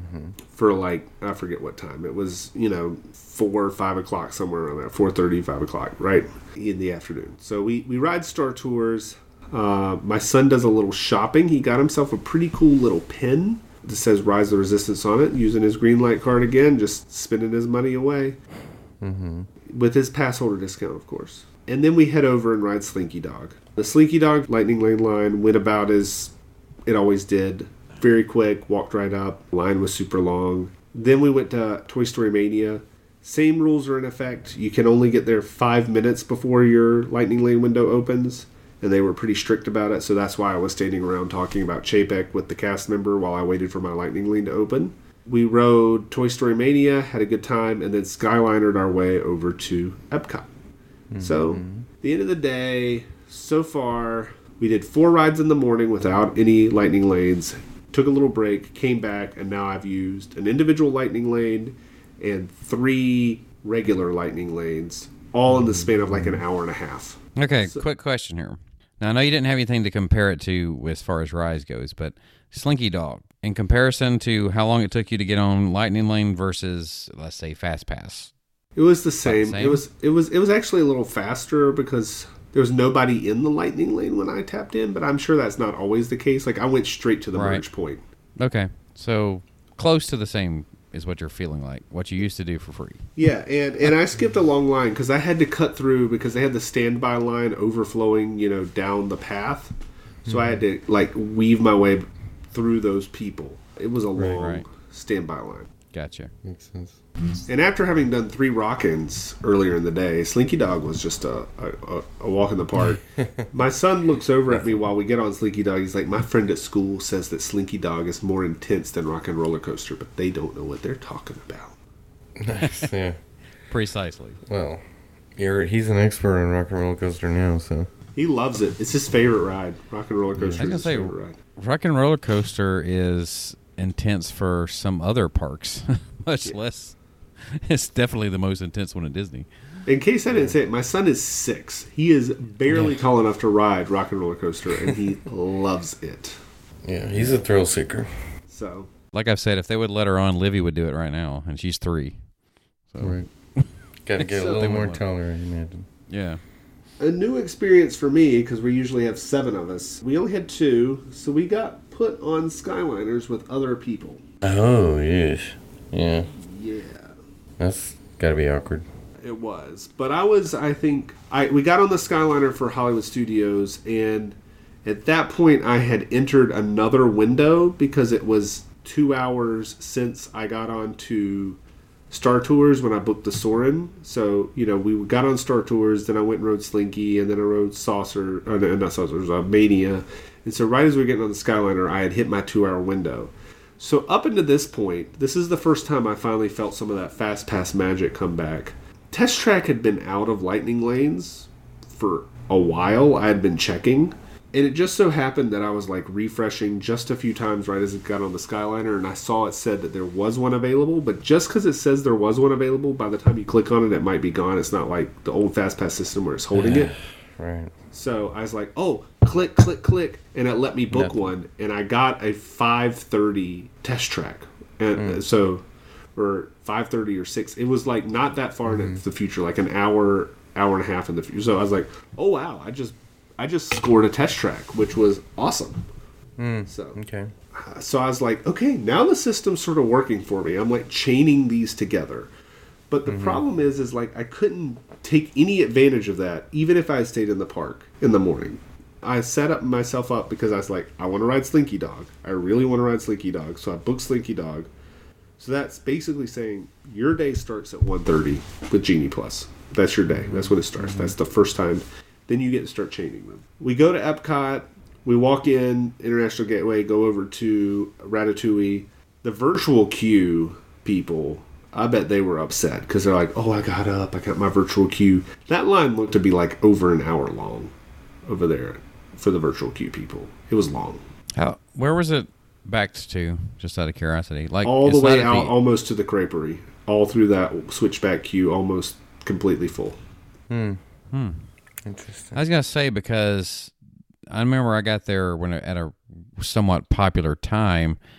mm-hmm. for like, I forget what time. It was, you know, four or five o'clock, somewhere around there. four thirty, five o'clock, right in the afternoon. So we, we ride Star Tours. Uh, my son does a little shopping. He got himself a pretty cool little pin that says Rise of the Resistance on it, using his green light card again, just spending his money away. Mm-hmm. With his pass holder discount, of course. And then we head over and ride Slinky Dog. The Slinky Dog Lightning Lane line went about as it always did. Very quick, walked right up. Line was super long. Then we went to Toy Story Mania. Same rules are in effect. You can only get there five minutes before your Lightning Lane window opens. And they were pretty strict about it, so that's why I was standing around talking about Chapek with the cast member while I waited for my Lightning Lane to open. We rode Toy Story Mania, had a good time, and then Skylinered our way over to Epcot. Mm-hmm. So, at the end of the day, so far, we did four rides in the morning without any Lightning Lanes, took a little break, came back, and now I've used an individual Lightning Lane and three regular Lightning Lanes, all in the span of like an hour and a half.
Okay,
so,
quick question here. Now, I know you didn't have anything to compare it to as far as Rise goes, but Slinky Dog, in comparison to how long it took you to get on Lightning Lane versus, let's say, Fast Pass.
It was the same.
the same.
It was it was it was actually a little faster because there was nobody in the Lightning Lane when I tapped in, but I'm sure that's not always the case. Like I went straight to the
right.
merge point.
Okay, so close to the same is what you're feeling like, what you used to do for free.
Yeah, and, and I skipped a long line because I had to cut through because they had the standby line overflowing, you know, down the path. So mm-hmm. I had to, like, weave my way through those people. It was a
right,
long
right.
standby line.
Gotcha.
Makes sense.
And after having done three rock-ins earlier in the day, Slinky Dog was just a, a, a walk in the park. My son looks over at me while we get on Slinky Dog. He's like, my friend at school says that Slinky Dog is more intense than Rock and Roller Coaster, but they don't know what they're talking about.
Nice, yeah.
Precisely.
Well, you're, he's an expert on Rock and Roller Coaster now, so.
He loves it. It's his favorite ride. Rock and Roller Coaster
yeah.
is his
say,
favorite ride.
Rock and Roller Coaster is intense for some other parks. Much yeah. less. It's definitely the most intense one at Disney.
In case I didn't say it, my son is six. He is barely yeah. tall enough to ride Rock and Roller Coaster, and he loves it.
Yeah, he's a thrill seeker.
So,
like I've said, if they would let her on, Livy would do it right now, and she's three. So.
Right. Got to get so a little more taller, I imagine.
Yeah.
A new experience for me, because we usually have seven of us. We only had two, so we got put on Skyliners with other people.
Oh, yes. Yeah.
Yeah.
That's got to be awkward.
It was. But I was, I think, I we got on the Skyliner for Hollywood Studios, and at that point I had entered another window because it was two hours since I got on to Star Tours when I booked the Soarin'. So, you know, we got on Star Tours, then I went and rode Slinky, and then I rode Saucer, or no, not Saucer, it was uh, Mania. And so right as we were getting on the Skyliner, I had hit my two-hour window. So up until this point, this is the first time I finally felt some of that Fast Pass magic come back. Test Track had been out of Lightning Lanes for a while. I had been checking. And it just so happened that I was like refreshing just a few times right as it got on the Skyliner, and I saw it said that there was one available. But just because it says there was one available, by the time you click on it, it might be gone. It's not like the old Fast Pass system where it's holding it.
Right.
So I was like, oh, click, click, click, and it let me book Nothing. one, and I got a five thirty Test Track, and mm. so or five thirty or six. It was like not that far mm-hmm. into the future, like an hour, hour and a half in the future. So I was like, oh wow, I just I just scored a Test Track, which was awesome.
Mm.
So
okay.
So I was like, okay, now the system's sort of working for me. I'm like chaining these together. But the mm-hmm. problem is, is like I couldn't take any advantage of that, even if I had stayed in the park in the morning. I set up myself up because I was like, I want to ride Slinky Dog. I really want to ride Slinky Dog. So I booked Slinky Dog. So that's basically saying your day starts at one thirty with Genie Plus. That's your day. That's when it starts. Mm-hmm. That's the first time. Then you get to start chaining them. We go to Epcot. We walk in, International Gateway, go over to Ratatouille. The virtual queue people, I bet they were upset because they're like, oh, I got up. I got my virtual queue. That line looked to be like over an hour long over there for the virtual queue people. It was long.
How? Where was it backed to, just out of curiosity? Like
all the way out, the... almost to the creperie. All through that switchback queue, almost completely full.
Hmm. Hmm. Interesting. I was going to say, because I remember I got there when at a somewhat popular time.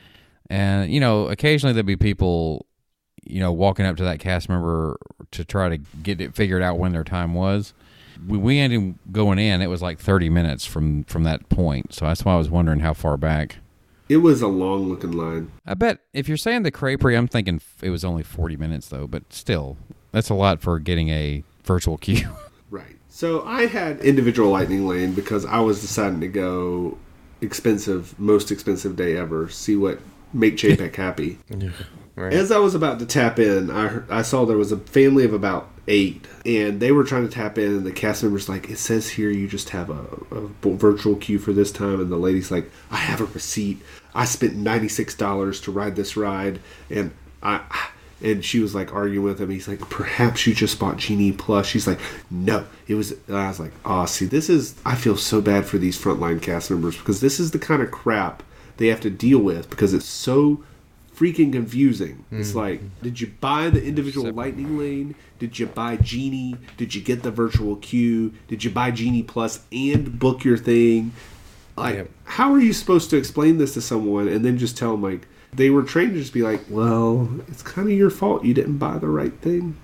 And, you know, occasionally there'll be people, you know, walking up to that cast member to try to get it figured out when their time was. We, we ended up going in, it was like thirty minutes from, from that point. So that's why I was wondering how far back.
It was a long looking line.
I bet if you're saying the Crêperie, I'm thinking it was only forty minutes, though. But still, that's a lot for getting a virtual queue.
Right. So I had individual lightning lane because I was deciding to go expensive, most expensive day ever, see what make Chapek happy.
Yeah, right.
As I was about to tap in, I heard, I saw there was a family of about eight, and they were trying to tap in, and the cast member's like, it says here you just have a, a virtual queue for this time, and the lady's like, I have a receipt. I spent ninety-six dollars to ride this ride, and I... And she was like arguing with him. He's like, perhaps you just bought Genie Plus. She's like, no, it was. And I was like, oh, see, this is. I feel so bad for these frontline cast members because this is the kind of crap they have to deal with because it's so freaking confusing. Mm-hmm. It's like, did you buy the individual lightning lane? Did you buy Genie? Did you get the virtual queue? Did you buy Genie Plus and book your thing? Like, yep. How are you supposed to explain this to someone and then just tell them like? They were trained to just be like, well, it's kind of your fault you didn't buy the right thing.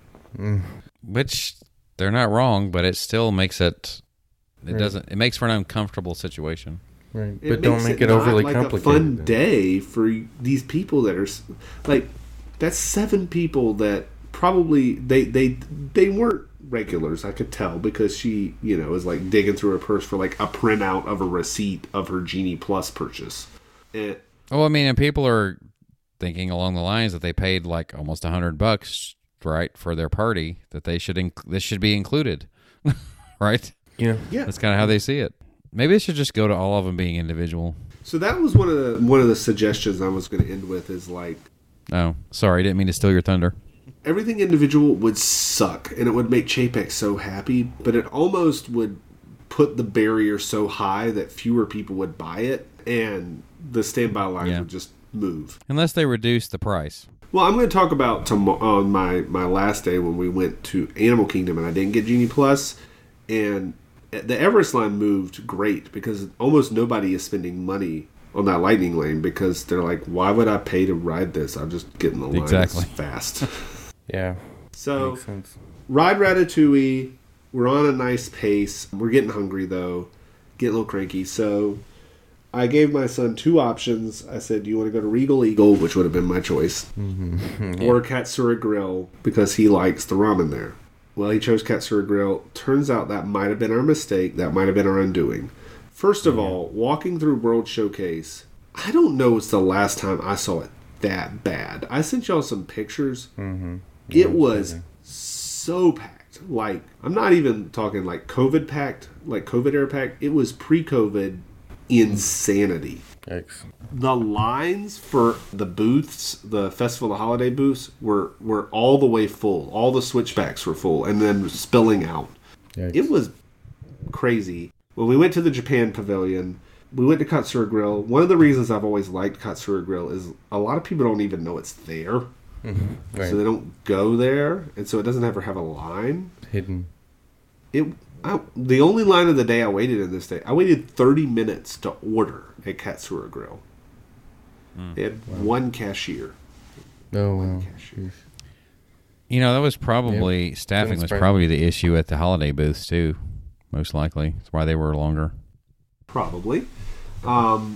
Mm. Which, they're not wrong, but it still makes it, it right. doesn't, it makes for an uncomfortable situation.
Right. It but don't make it, it overly
like
complicated.
It's a fun day for these people that are, like, that's seven people that probably, they, they, they weren't regulars, I could tell, because she, you know, is like digging through her purse for like a printout of a receipt of her Genie Plus purchase. And,
Well, I mean, and people are thinking along the lines that they paid like almost a hundred bucks, right, for their party. That they should inc- this should be included, right?
Yeah,
yeah.
That's kind of how they see it. Maybe it should just go to all of them being individual.
So that was one of the one of the suggestions I was going to end with is like,
oh, sorry, didn't mean to steal your thunder.
Everything individual would suck, and it would make Chapek so happy, but it almost would put the barrier so high that fewer people would buy it, and the standby lines yeah. would just move.
Unless they reduce the price.
Well, I'm going to talk about tom- on my, my last day when we went to Animal Kingdom and I didn't get Genie Plus, and the Everest line moved great because almost nobody is spending money on that lightning lane because they're like, why would I pay to ride this? I'll just get in the line
exactly.
fast.
Yeah.
So,
makes sense.
Ride Ratatouille. We're on a nice pace. We're getting hungry, though. Getting a little cranky. So, I gave my son two options. I said, do you want to go to Regal Eagle, which would have been my choice,
mm-hmm. yeah.
or Katsura Grill, because he likes the ramen there. Well, he chose Katsura Grill. Turns out that might have been our mistake. That might have been our undoing. First of mm-hmm. all, walking through World Showcase, I don't know it's the last time I saw it that bad. I sent y'all some pictures.
Mm-hmm. Yeah,
it was amazing. So packed. Like, I'm not even talking like COVID packed, like COVID era packed. It was pre-COVID insanity.
Yikes.
The lines for the booths, the Festival of the Holiday booths, were, were all the way full. All the switchbacks were full and then spilling out.
Yikes.
It was crazy. When we went to the Japan Pavilion, we went to Katsura Grill. One of the reasons I've always liked Katsura Grill is a lot of people don't even know it's there.
Mm-hmm. Right.
So they don't go there, and so it doesn't ever have a line.
Hidden.
It I, the only line of the day I waited in this day, I waited thirty minutes to order at Katsura Grill. Mm, they had wow. one cashier.
Oh,
one
wow.
cashier.
You know, that was probably,
yeah.
staffing was probably the issue at the holiday booths, too. Most likely. That's why they were longer.
Probably. Um,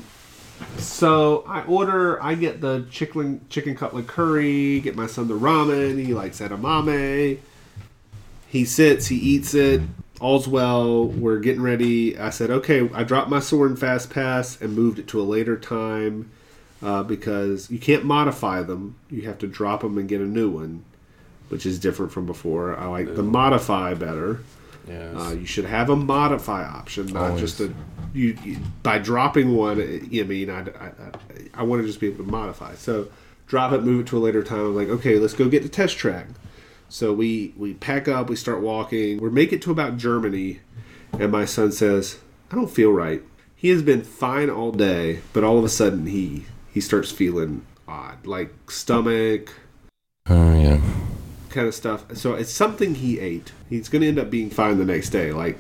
so I order, I get the chicken chicken cutlet curry, get my son the ramen, he likes edamame. He sits, he eats it, all's well, we're getting ready. I said, okay, I dropped my Soarin' Fast Pass and moved it to a later time uh, because you can't modify them. You have to drop them and get a new one, which is different from before. I like the modify better.
Yes.
Uh, you should have a modify option, not
Always.
just a. You, you by dropping one. You mean I, I, I, I want to just be able to modify. So drop it, move it to a later time. I'm like, okay, let's go get the test track. So we we pack up, we start walking. We make it to about Germany, and my son says, "I don't feel right." He has been fine all day, but all of a sudden he he starts feeling odd, like stomach.
Oh yeah.
Kind of stuff. So it's something he ate. He's going to end up being fine the next day. Like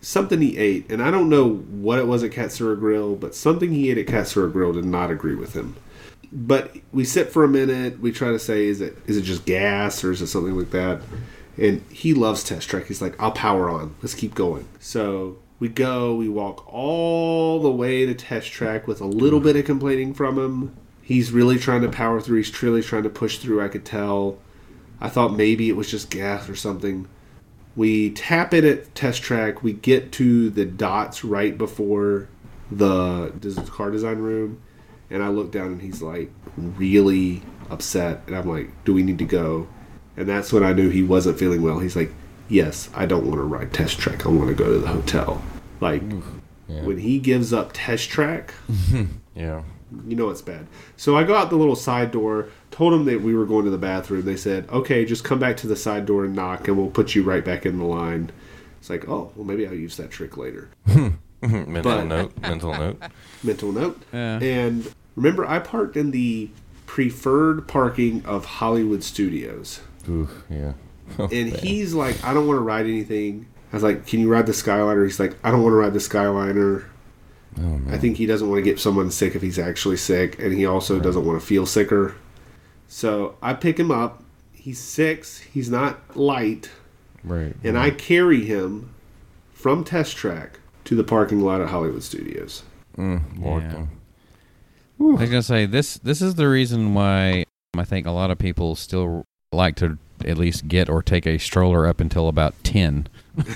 something he ate, and I don't know what it was at Katsura Grill, but something he ate at Katsura Grill did not agree with him. But we sit for a minute. We try to say, is it is it just gas or is it something like that? And he loves Test Track. He's like, I'll power on. Let's keep going. So we go. We walk all the way to Test Track with a little bit of complaining from him. He's really trying to power through. He's really trying to push through, I could tell. I thought maybe it was just gas or something. We tap it at Test Track. We get to the dots right before the car design room. And I look down and he's like really upset. And I'm like, do we need to go? And that's when I knew he wasn't feeling well. He's like, yes, I don't want to ride Test Track. I want to go to the hotel. Like, yeah. When he gives up Test Track,
yeah,
you know it's bad. So I go out the little side door, told him that we were going to the bathroom. They said, okay, just come back to the side door and knock, and we'll put you right back in the line. It's like, oh, well, maybe I'll use that trick later.
mental but, note, mental note.
Mental note.
Yeah.
And remember, I parked in the preferred parking of Hollywood Studios.
Ooh, yeah. Oh,
and
man.
He's like, I don't want to ride anything. I was like, can you ride the Skyliner? He's like, I don't want to ride the Skyliner.
Oh, man.
I think he doesn't want to get someone sick if he's actually sick, and he also right. doesn't want to feel sicker. So I pick him up. He's six. He's not light.
Right.
And
right.
I carry him from Test Track to the parking lot at Hollywood Studios.
Mm,
yeah. I was going to say, this, this is the reason why I think a lot of people still like to at least get or take a stroller up until about ten.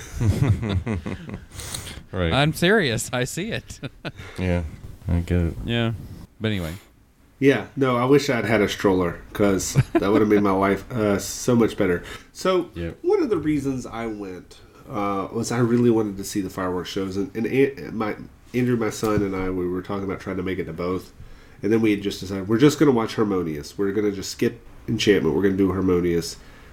Right.
I'm serious. I see it.
Yeah, I get it.
Yeah. But anyway.
Yeah, no, I wish I'd had a stroller because that would have made my life uh, so much better. So
yep.
One of the reasons I went uh, was I really wanted to see the fireworks shows. And, and my Andrew, my son, and I, we were talking about trying to make it to both. And then we had just decided we're just going to watch Harmonious. We're going to just skip Enchantment. We're going to do Harmonious.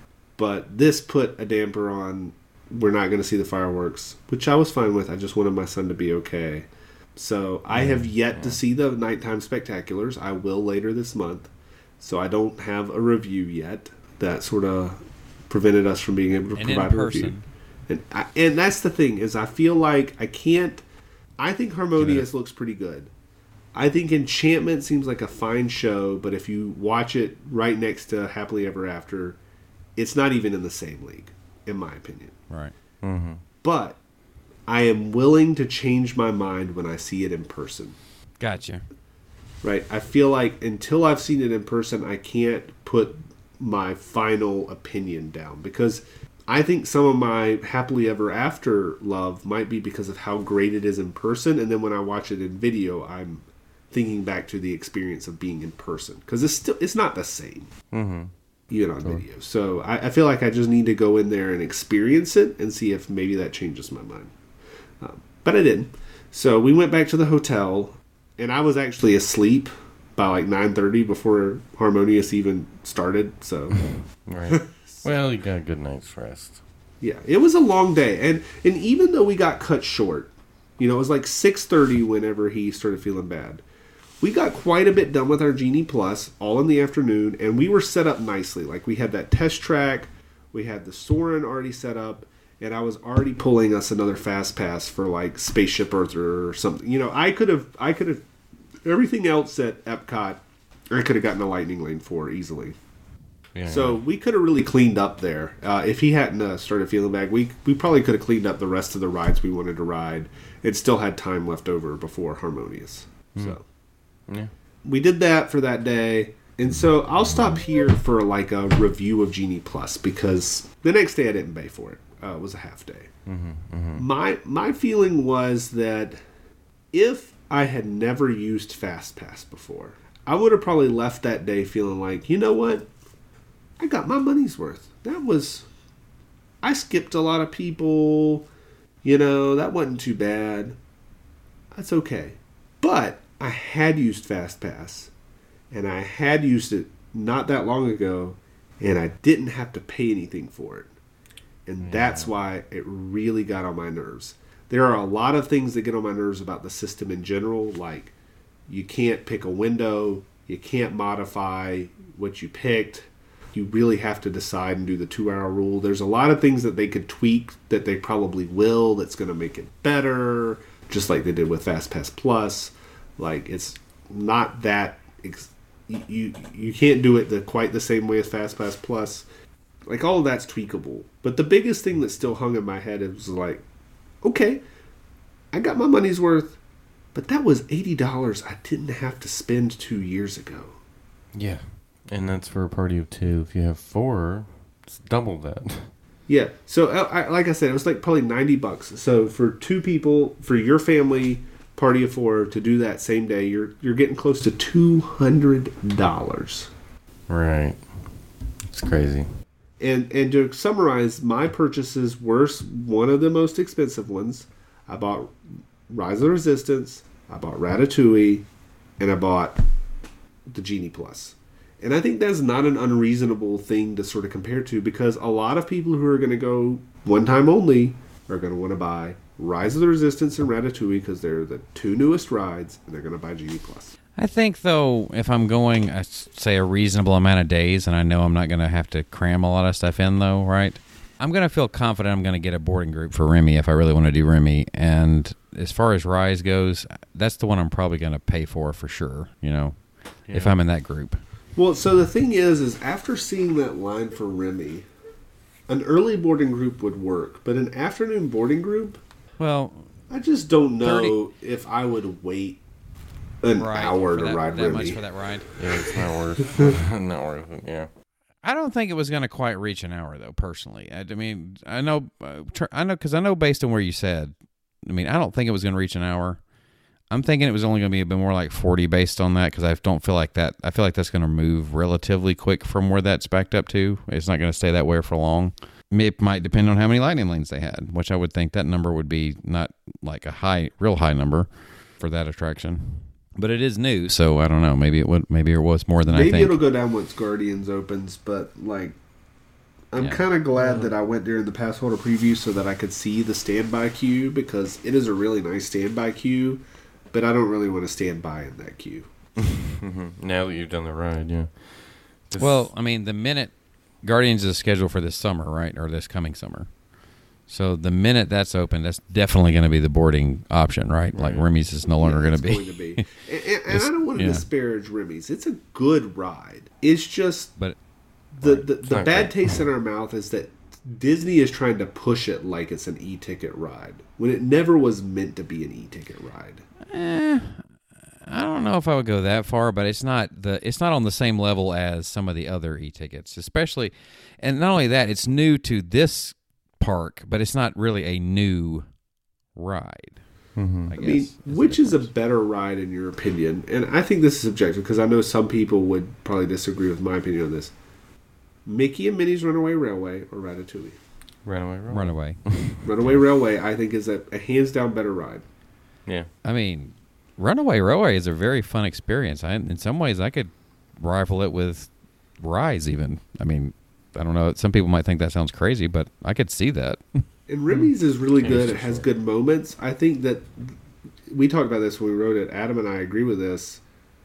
But this put a damper on, we're not going to see the fireworks, which I was fine with. I just wanted my son to be okay. So I have yet to see the Nighttime Spectaculars. I will later this month. So I don't have a review yet. That sort of prevented us from being able to
and
provide
in
a review.
person.
And I, and that's the thing, is I feel like I can't... I think Harmonious looks pretty good. I think Enchantment seems like a fine show, but if you watch it right next to Happily Ever After, it's not even in the same league, in my opinion.
Right.
Mm-hmm.
But I am willing to change my mind when I see it in person.
Gotcha.
Right? I feel like until I've seen it in person, I can't put my final opinion down. Because I think some of my Happily Ever After love might be because of how great it is in person. And then when I watch it in video, I'm thinking back to the experience of being in person. Because it's still it's not the same.
Mm-hmm.
Even on sure. video. So I, I feel like I just need to go in there and experience it and see if maybe that changes my mind. Um, but I didn't. So we went back to the hotel, and I was actually asleep by like nine thirty before Harmonious even started. So,
right. Well, you got a good night's rest.
Yeah, it was a long day. And, and even though we got cut short, you know, it was like six thirty whenever he started feeling bad. We got quite a bit done with our Genie Plus, all in the afternoon, and we were set up nicely. Like, we had that Test Track, we had the Soarin' already set up, and I was already pulling us another Fast Pass for, like, Spaceship Earth or something. You know, I could have, I could have, everything else at Epcot, I could have gotten a Lightning Lane for easily. Yeah, so yeah. we could have really cleaned up there. Uh, if he hadn't uh, started feeling bad, we, we probably could have cleaned up the rest of the rides we wanted to ride. It still had time left over before Harmonious. Mm. So.
Yeah.
We did that for that day. And so I'll stop here for like a review of Genie Plus because the next day I didn't pay for it. Uh, it was a half day.
Mm-hmm, mm-hmm.
My my feeling was that if I had never used Fast Pass before, I would have probably left that day feeling like, you know what? I got my money's worth. That was... I skipped a lot of people. You know, that wasn't too bad. That's okay. But... I had used FastPass, and I had used it not that long ago, and I didn't have to pay anything for it. And yeah. that's why it really got on my nerves. There are a lot of things that get on my nerves about the system in general, like you can't pick a window, you can't modify what you picked. you really have to decide and do the two-hour rule. There's a lot of things that they could tweak that they probably will that's going to make it better, just like they did with FastPass Plus. Like, it's not that... Ex- you you can't do it the, quite the same way as FastPass Plus. Like, all of that's tweakable. But the biggest thing that still hung in my head was like, okay, I got my money's worth, but that was eighty dollars I didn't have to spend two years ago.
Yeah. And that's for a party of two. If you have four, it's double that.
Yeah. So, I, like I said, it was like probably ninety bucks. So, for two people, for your family, party of four, to do that same day, you're you're getting close to two hundred dollars.
Right. It's crazy.
And and to summarize, my purchases were one of the most expensive ones. I bought Rise of the Resistance, I bought Ratatouille, and I bought the Genie Plus. And I think that's not an unreasonable thing to sort of compare to, because a lot of people who are going to go one time only are going to want to buy Rise of the Resistance and Ratatouille because they're the two newest rides, and they're going to buy Genie Plus.
I think, though, if I'm going, uh, say, a reasonable amount of days, and I know I'm not going to have to cram a lot of stuff in, though, right? I'm going to feel confident I'm going to get a boarding group for Remy if I really want to do Remy. And as far as Rise goes, that's the one I'm probably going to pay for for sure, you know, yeah. if I'm in that group.
Well, so the thing is, is after seeing that line for Remy, an early boarding group would work, but an afternoon boarding group,
well,
I just don't know thirty if I would wait an
right,
hour to
that,
ride
that
Remy.
much for that ride.
Yeah, it's not worth not worth it, yeah.
I don't think it was going to quite reach an hour, though, personally. I, I mean, I know, uh, I know, because I know based on where you said, I mean, I don't think it was going to reach an hour. I'm thinking it was only going to be a bit more like forty based on that, because I don't feel like that. I feel like that's going to move relatively quick from where that's backed up to. It's not going to stay that way for long. It might depend on how many lightning lanes they had, which I would think that number would be not like a high, real high number for that attraction. But it is new, so I don't know. Maybe it would. Maybe it was more than
maybe I think. Maybe it'll go down once Guardians opens. But like, I'm yeah. kind of glad that I went during the pass holder preview so that I could see the standby queue, because it is a really nice standby queue. But I don't really want to stand by in that queue.
Now that you've done the ride, yeah.
This well, I mean, the minute Guardians is scheduled for this summer, right, or this coming summer. So the minute that's open, that's definitely going to be the boarding option, right? right. Like Remy's is no longer yeah, going to be.
Going to be. and, and, and I don't want to yeah. disparage Remy's. It's a good ride. It's just
but
the the, the bad great. taste in our mouth is that Disney is trying to push it like it's an e-ticket ride when it never was meant to be an e-ticket ride.
Eh, I don't know if I would go that far, but it's not the it's not on the same level as some of the other e-tickets, especially, and not only that, it's new to this park, but it's not really a new ride.
Mm-hmm. I, guess, I mean, which is a better ride in your opinion? And I think this is subjective because I know some people would probably disagree with my opinion on this. Mickey and Minnie's Runaway Railway or Ratatouille?
Runaway Railway.
Runaway.
Runaway Railway, I think, is a, a hands down better ride.
Yeah.
I mean, Runaway Railway is a very fun experience. I, in some ways, I could rival it with Rise even. I mean, I don't know. Some people might think that sounds crazy, but I could see that.
And Remy's is really good. It has good moments. I think that we talked about this when we wrote it. Adam and I agree with this.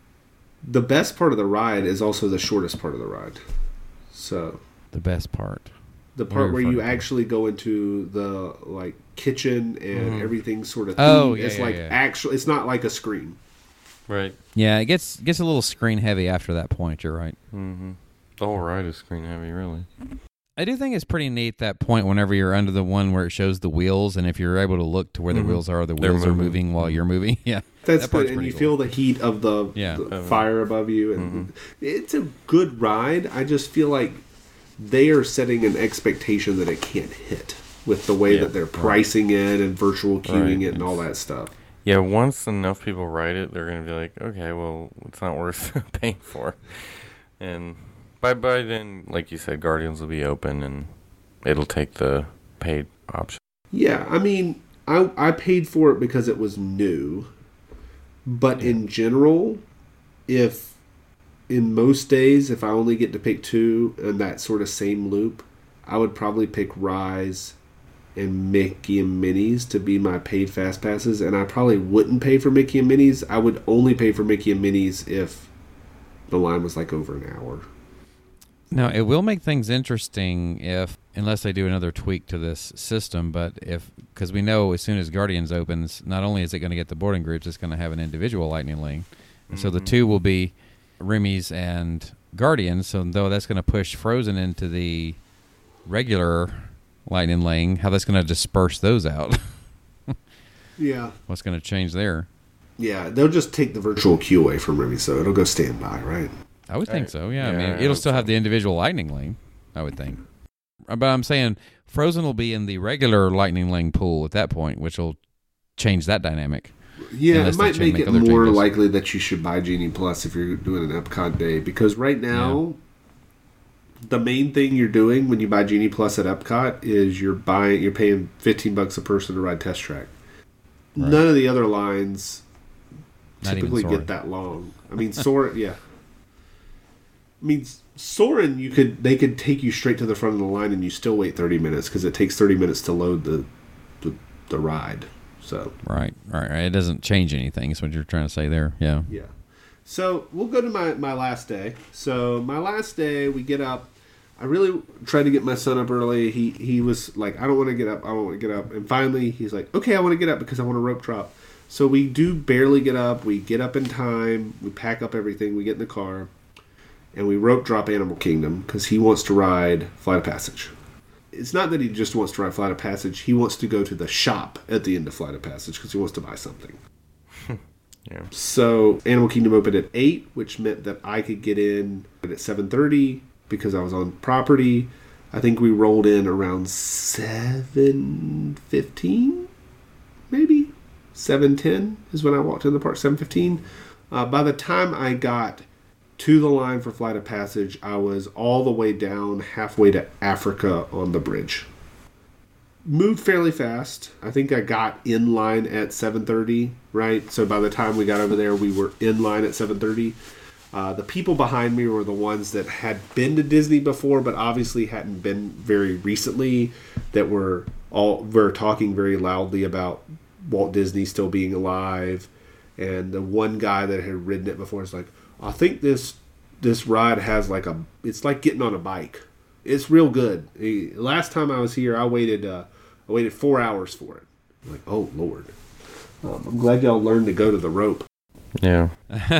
The best part of the ride is also the shortest part of the ride. So
the best part.
The part where you actually go into the like kitchen and mm. everything sort of.
Oh, yeah,
it's
yeah,
like
yeah.
actual. It's not like a screen.
Right.
Yeah, it gets gets a little screen heavy after that point. You're right.
Mm-hmm. The whole ride is screen heavy, really.
I do think it's pretty neat that point whenever you're under the one where it shows the wheels, and if you're able to look to where the mm-hmm. wheels are, the
They're
wheels
moving.
are moving while you're moving. Yeah,
that's
that
good, and you
cool.
feel the heat of the,
yeah.
the
uh,
fire above you, and
mm-hmm.
it's a good ride. I just feel like they are setting an expectation that it can't hit with the way
yeah,
that they're pricing
right.
it and virtual queuing
right.
it and all that stuff.
Yeah, once enough people ride it, they're going to be like, okay, well, it's not worth paying for. And by by then, like you said, Guardians will be open and it'll take the paid option.
Yeah, I mean, I I paid for it because it was new. But yeah. in general, if in most days, if I only get to pick two in that sort of same loop, I would probably pick Rise and Mickey and Minnie's to be my paid fast passes, and I probably wouldn't pay for Mickey and Minnie's. I would only pay for Mickey and Minnie's if the line was like over an hour.
Now, it will make things interesting if, unless they do another tweak to this system, but if, because we know as soon as Guardians opens, not only is it going to get the boarding groups, it's going to have an individual Lightning Lane. And mm-hmm. so the two will be Remy's and Guardians. So though that's going to push Frozen into the regular Lightning Lane, how that's going to disperse those out.
Yeah.
What's going to change there?
Yeah, they'll just take the virtual queue away from Remy, so it'll go standby, right?
I would think
right.
so, yeah.
yeah.
I mean, it'll still have the individual Lightning Lane, I would think. But I'm saying Frozen will be in the regular Lightning Lane pool at that point, which will change that dynamic.
Yeah, it might make, make it more changes. likely that you should buy Genie Plus if you're doing an Epcot day, because right now, yeah. the main thing you're doing when you buy Genie Plus at Epcot is you're buying, you're paying fifteen bucks a person to ride Test Track. Right. None of the other lines Not typically get that long. I mean, Soarin', yeah. I mean, Soarin', you could they could take you straight to the front of the line and you still wait thirty minutes because it takes thirty minutes to load the, the the ride. So
right, right, right. It doesn't change anything. Is what you're trying to say there. Yeah.
Yeah. So we'll go to my, my last day. So my last day, we get up. I really tried to get my son up early. He he was like, I don't want to get up. I don't want to get up. And finally, he's like, okay, I want to get up because I want to rope drop. So we do barely get up. We get up in time. We pack up everything. We get in the car. And we rope drop Animal Kingdom because he wants to ride Flight of Passage. It's not that he just wants to ride Flight of Passage. He wants to go to the shop at the end of Flight of Passage because he wants to buy something. Yeah. So Animal Kingdom opened at eight, which meant that I could get in at seven thirty because I was on property. I think we rolled in around seven fifteen, maybe. seven ten is when I walked in the park, seven fifteen. Uh, by the time I got to the line for Flight of Passage, I was all the way down halfway to Africa on the bridge. Moved fairly fast. I think I got in line at seven thirty, right? So by the time we got over there, we were in line at seven thirty. Uh, the people behind me were the ones that had been to Disney before, but obviously hadn't been very recently, that were all were talking very loudly about Walt Disney still being alive. And the one guy that had ridden it before is like, I think this this ride has like a, it's like getting on a bike. It's real good. He, last time I was here, I waited uh, I waited four hours for it. I'm like, oh Lord. Um, I'm glad y'all learned to go to the rope.
Yeah.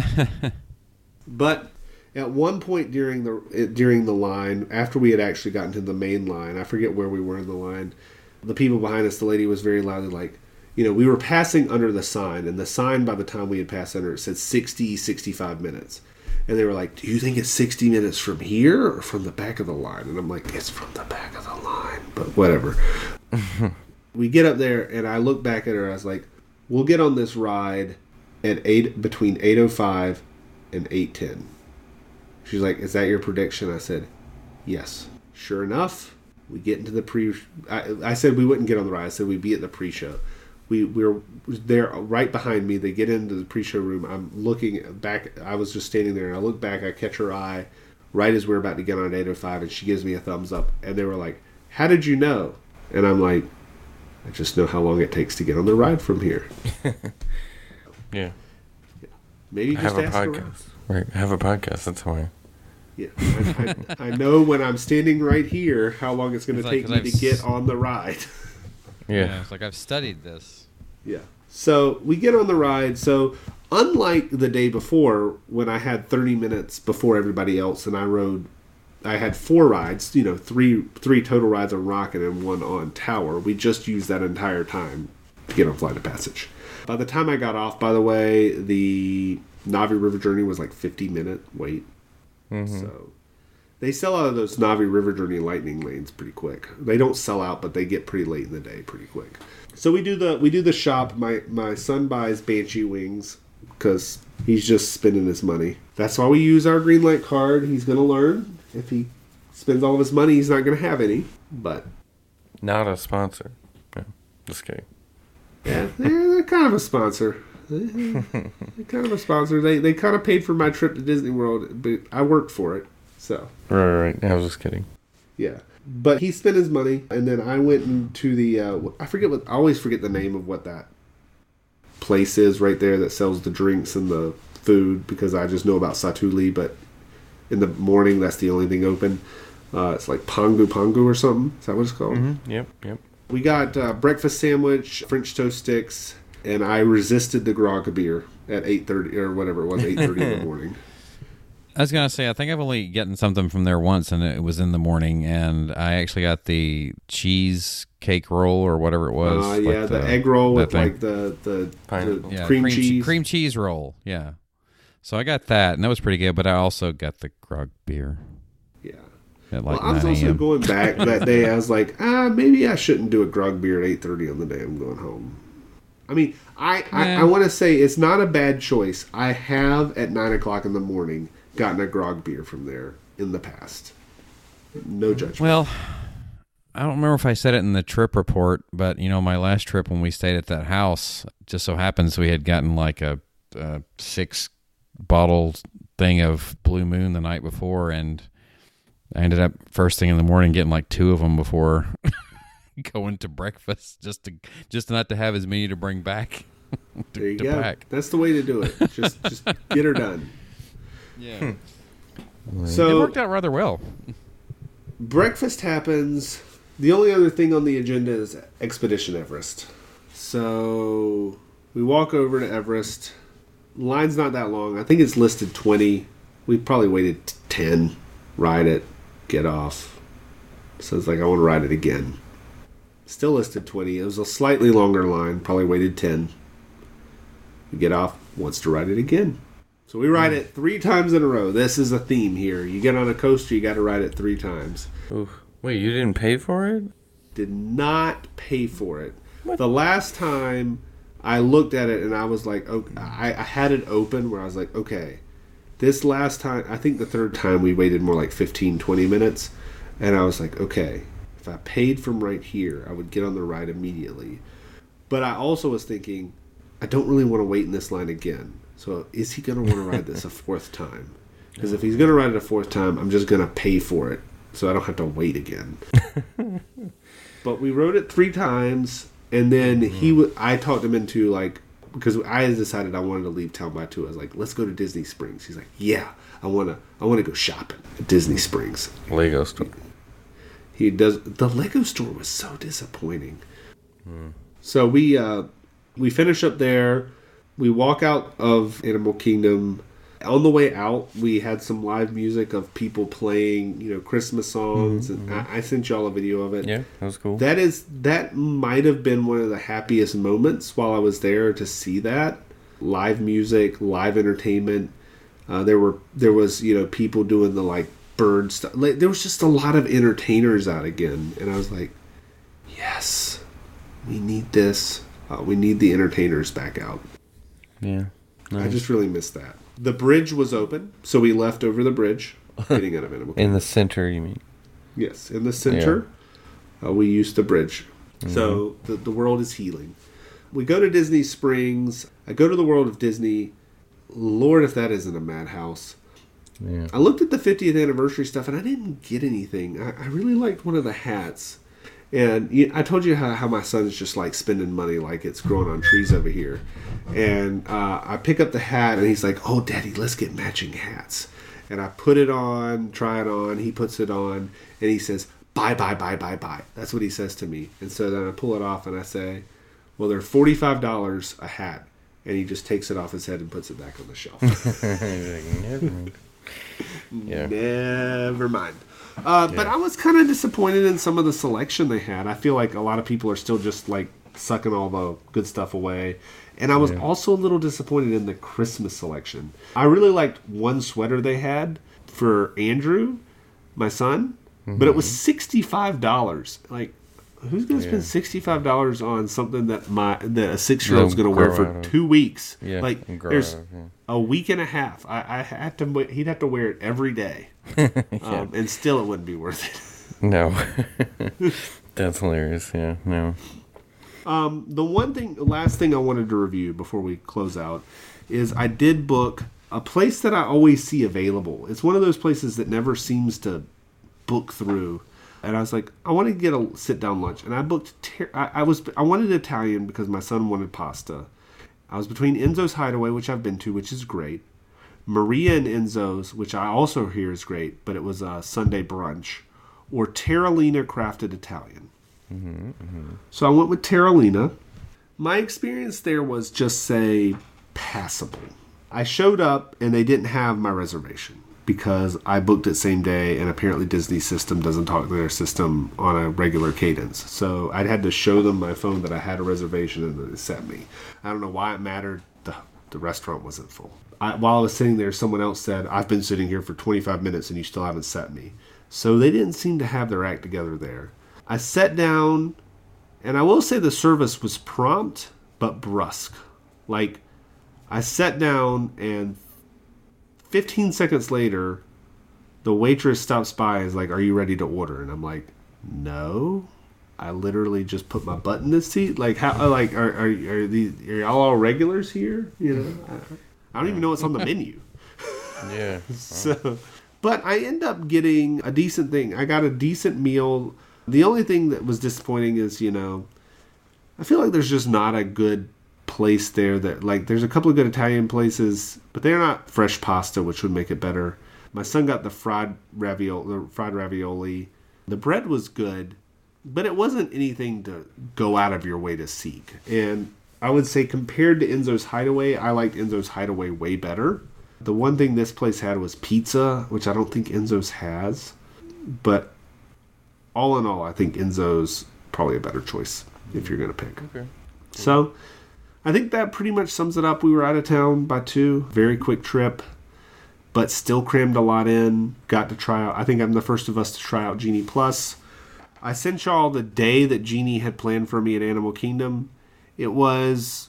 But at one point during the during the line, after we had actually gotten to the main line, I forget where we were in the line, the people behind us, the lady was very loudly like, you know, we were passing under the sign, and the sign by the time we had passed under it said sixty, sixty-five minutes. And they were like, do you think it's sixty minutes from here or from the back of the line? And I'm like, it's from the back of the line, but whatever. We get up there, and I look back at her, I was like, we'll get on this ride at eight between eight oh five and eight ten. She's like, is that your prediction? I said, yes. Sure enough, we get into the pre... I, I said we wouldn't get on the ride. I said we'd be at the pre-show. We, we were there right behind me. They get into the pre-show room. I'm looking back. I was just standing there, and I look back. I catch her eye right as we're about to get on eight oh five, and she gives me a thumbs up. And they were like, how did you know? And I'm like, I just know how long it takes to get on the ride from here.
Yeah.
Yeah. Maybe
I
just
have a
ask
podcast.
around.
Right. I have a podcast. That's why.
Yeah. I, I, I know when I'm standing right here how long it's going to take
like,
me
I've
to get on the ride.
Yeah.
yeah. It's like I've studied this.
Yeah. So we get on the ride. So unlike the day before when I had thirty minutes before everybody else and I rode, I had four rides, you know, three three total rides on Rocket and one on Tower. We just used that entire time to get on Flight of Passage. By the time I got off, by the way, the Navi River Journey was like fifty minute wait. Mm-hmm. So they sell out of those Navi River Journey lightning lanes pretty quick. They don't sell out, but they get pretty late in the day pretty quick. So we do the we do the shop. My my son buys Banshee wings because he's just spending his money. That's why we use our Greenlight card. He's going to learn. If he spends all of his money, he's not going to have any. But
not a sponsor. No, just kidding.
Yeah, they're, they're kind of a sponsor. They're kind of a sponsor. They they kind of paid for my trip to Disney World, but I worked for it. So
right, right. right. I was just kidding.
Yeah. But he spent his money, and then I went into the, uh, I forget what, I always forget the name of what that place is right there that sells the drinks and the food, because I just know about Satuli, but in the morning. That's the only thing open. Uh, it's like Pongu Pongu or something. Is that what it's called?
Mm-hmm. Yep, yep.
We got uh, breakfast sandwich, French toast sticks, and I resisted the grog beer at eight thirty or whatever it was, eight thirty in the morning.
I was gonna say, I think I've only gotten something from there once, and it was in the morning. And I actually got the cheesecake roll or whatever it was.
Uh, yeah,
like
the, the egg roll with
thing.
like the the, the
yeah,
cream,
cream
cheese,
cream cheese roll. Yeah, so I got that, and that was pretty good. But I also got the grog beer.
Yeah.
At like
well, I was also
a m
going back that day. I was like, ah, maybe I shouldn't do a grog beer at eight thirty on the day I'm going home. I mean, I I,
Yeah.
I want to say it's not a bad choice. I have at nine o'clock in the morning gotten a grog beer from there in the past. No judgment.
Well, I don't remember if I said it in the trip report, but you know, my last trip when we stayed at that house, just so happens we had gotten like a, a six bottle thing of Blue Moon the night before, and I ended up first thing in the morning getting like two of them before going to breakfast, just to just not to have as many to bring back. to,
there you
to
go.
pack.
That's the way to do it. Just just get her done.
Yeah.
So
It worked out rather well.
breakfast happens. The only other thing on the agenda is Expedition Everest. So we walk over to Everest. Line's not that long. I think it's listed twenty. We probably waited ten. Ride it. Get off. So it's like, I want to ride it again. Still listed twenty. It was a slightly longer line. Probably waited ten. We get off. Wants to ride it again. So we ride it three times in a row. This is a theme here. You get on a coaster, you got to ride it three times.
Oof. Wait, you didn't pay for it?
Did not pay for it. What? The last time I looked at it and I was like, okay, I, I had it open where I was like, okay, this last time, I think the third time we waited more like fifteen, twenty minutes. And I was like, okay, if I paid from right here, I would get on the ride immediately. But I also was thinking, I don't really want to wait in this line again. So is he going to want to ride this a fourth time? Because if he's going to ride it a fourth time, I'm just going to pay for it so I don't have to wait again. But we rode it three times, and then he w- I talked him into, like, because I had decided I wanted to leave town by two. I was like, let's go to Disney Springs. He's like, yeah, I want to I want to go shopping at Disney Springs.
Lego store.
He does. The Lego store was so disappointing. Hmm. So we uh, we finish up there. We walk out of Animal Kingdom. On the way out, we had some live music of people playing, you know, Christmas songs, mm-hmm. and I, I sent y'all a video of it.
Yeah, that was cool.
That is that might have been one of the happiest moments while I was there to see that live music, live entertainment. Uh, there were there was you know people doing the like bird stuff. Like, there was just a lot of entertainers out again, and I was like, yes, we need this. Uh, we need the entertainers back out.
Yeah, nice.
I just really missed that. The bridge was open, so we left over the bridge, getting out of Animal Kingdom.
In the center, you mean?
Yes, in the center, yeah. uh, we used the bridge. Mm-hmm. So the, the world is healing. We go to Disney Springs. I go to the World of Disney. Lord, if that isn't a madhouse.
Yeah.
I looked at the fiftieth anniversary stuff, and I didn't get anything. I, I really liked one of the hats. And you, I told you how, how my son's just like spending money like it's growing on trees over here. And uh, I pick up the hat, and he's like, oh, Daddy, let's get matching hats. And I put it on, try it on. He puts it on, and he says, bye, bye, bye, bye, bye. That's what he says to me. And so then I pull it off, and I say, well, they're forty-five dollars a hat. And he just takes it off his head and puts it back on the shelf.
Never mind. Yeah.
Never mind. Uh, yeah. But I was kind of disappointed in some of the selection they had. I feel like a lot of people are still just like sucking all the good stuff away. And I was yeah. also a little disappointed in the Christmas selection. I really liked one sweater they had for Andrew, my son, mm-hmm. but it was sixty-five dollars. Like, who's going to yeah. spend sixty-five dollars on something that my that a six-year-old's going to wear for two weeks?
Yeah,
like, there's yeah. a week and a half. I, I had to. He'd have to wear it every day, yeah. um, and still it wouldn't be worth it.
No, that's hilarious. Yeah, no.
Um, the one thing, last thing I wanted to review before we close out is I did book a place that I always see available. It's one of those places that never seems to book through. And I was like, I want to get a sit-down lunch. And I booked, ter- I, I was, I wanted Italian because my son wanted pasta. I was between Enzo's Hideaway, which I've been to, which is great. Maria and Enzo's, which I also hear is great, but it was a Sunday brunch, or Terralina Crafted Italian. Mm-hmm, mm-hmm. So I went with Terralina. My experience there was just, say, passable. I showed up and they didn't have my reservation because I booked it same day, and apparently Disney's system doesn't talk to their system on a regular cadence. So I had to show them my phone that I had a reservation, and then they sent me. I don't know why it mattered. The, the restaurant wasn't full. I, while I was sitting there, someone else said, I've been sitting here for twenty-five minutes and you still haven't set me. So they didn't seem to have their act together there. I sat down, and I will say the service was prompt but brusque. Like, I sat down, and fifteen seconds later, the waitress stops by and is like, are you ready to order? And I'm like, no. I literally just put my butt in this seat. Like, how? Like, are are, are these? Are y'all all regulars here? You know, I, I don't even know what's on the menu.
Yeah.
So, but I end up getting a decent thing. I got a decent meal. The only thing that was disappointing is, you know, I feel like there's just not a good place there that, like, there's a couple of good Italian places, but they're not fresh pasta, which would make it better. My son got the fried ravioli. The fried ravioli. The bread was good, but it wasn't anything to go out of your way to seek. And I would say compared to Enzo's Hideaway, I liked Enzo's Hideaway way better. The one thing this place had was pizza, which I don't think Enzo's has. But all in all, I think Enzo's probably a better choice if you're going to pick.
Okay.
So I think that pretty much sums it up. We were out of town by two. Very quick trip, but still crammed a lot in. Got to try out. I think I'm the first of us to try out Genie Plus. I sent y'all the day that Genie had planned for me at Animal Kingdom. It was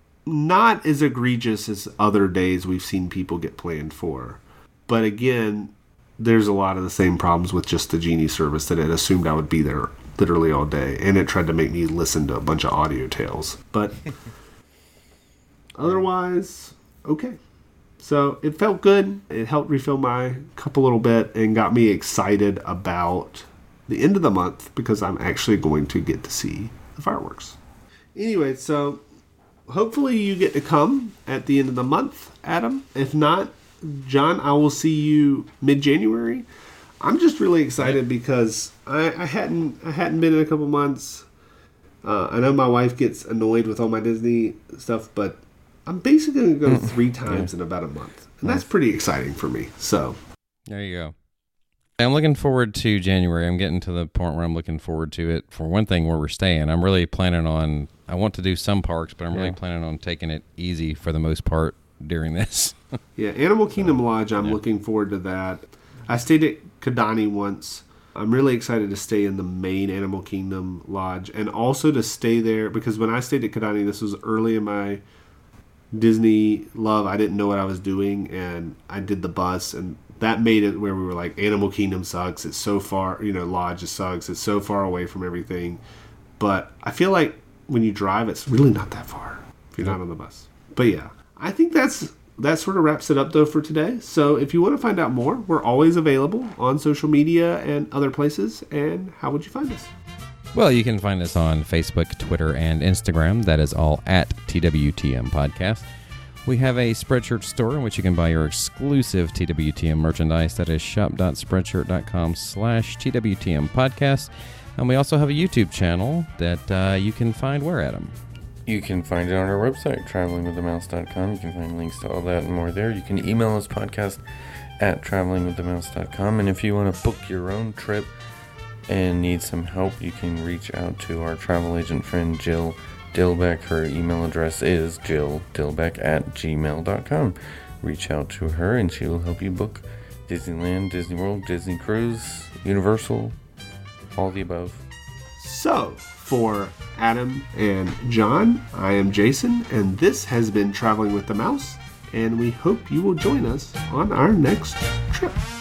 not as egregious as other days we've seen people get planned for. But again, there's a lot of the same problems with just the Genie service that it assumed I would be there literally all day. And it tried to make me listen to a bunch of audio tales. But otherwise, okay. So it felt good. It helped refill my cup a little bit and got me excited about the end of the month because I'm actually going to get to see the fireworks. Anyway, so hopefully you get to come at the end of the month, Adam. If not, John, I will see you mid-January. I'm just really excited because I, I hadn't I hadn't been in a couple months. Uh, I know my wife gets annoyed with all my Disney stuff, but I'm basically going to go three times yeah. in about a month. And that's pretty exciting for me. So
there you go. I'm looking forward to January. I'm getting to the point where I'm looking forward to it. For one thing, where we're staying, I'm really planning on, I want to do some parks, but I'm really yeah. planning on taking it easy for the most part during this.
Yeah, Animal Kingdom so, Lodge, I'm yeah. looking forward to that. I stayed at Kidani once. I'm really excited to stay in the main Animal Kingdom Lodge and also to stay there because when I stayed at Kidani, this was early in my Disney love. I didn't know what I was doing, and I did the bus, and that made it where we were like, Animal Kingdom sucks. It's so far, you know, Lodge sucks. It's so far away from everything. But I feel like when you drive, it's really not that far if you're not on the bus. But yeah, I think that's that sort of wraps it up, though, for today. So if you want to find out more, we're always available on social media and other places. And how would you find us?
Well, you can find us on Facebook, Twitter, and Instagram. That is all at T W T M Podcast. We have a Spreadshirt store in which you can buy your exclusive T W T M merchandise. That is shop.spreadshirt.com slash TWTM podcast. And we also have a YouTube channel that uh, you can find where, Adam?
You can find it on our website, traveling with the mouse dot com. You can find links to all that and more there. You can email us podcast at traveling with the mouse dot com. And if you want to book your own trip and need some help, you can reach out to our travel agent friend, Jill Dilbeck. Her email address is jill dilbeck at gmail dot com. Reach out to her and she will help you book Disneyland, Disney World, Disney Cruise, Universal, all the above.
So, for Adam and John, I am Jason, and this has been Traveling with the Mouse, and we hope you will join us on our next trip.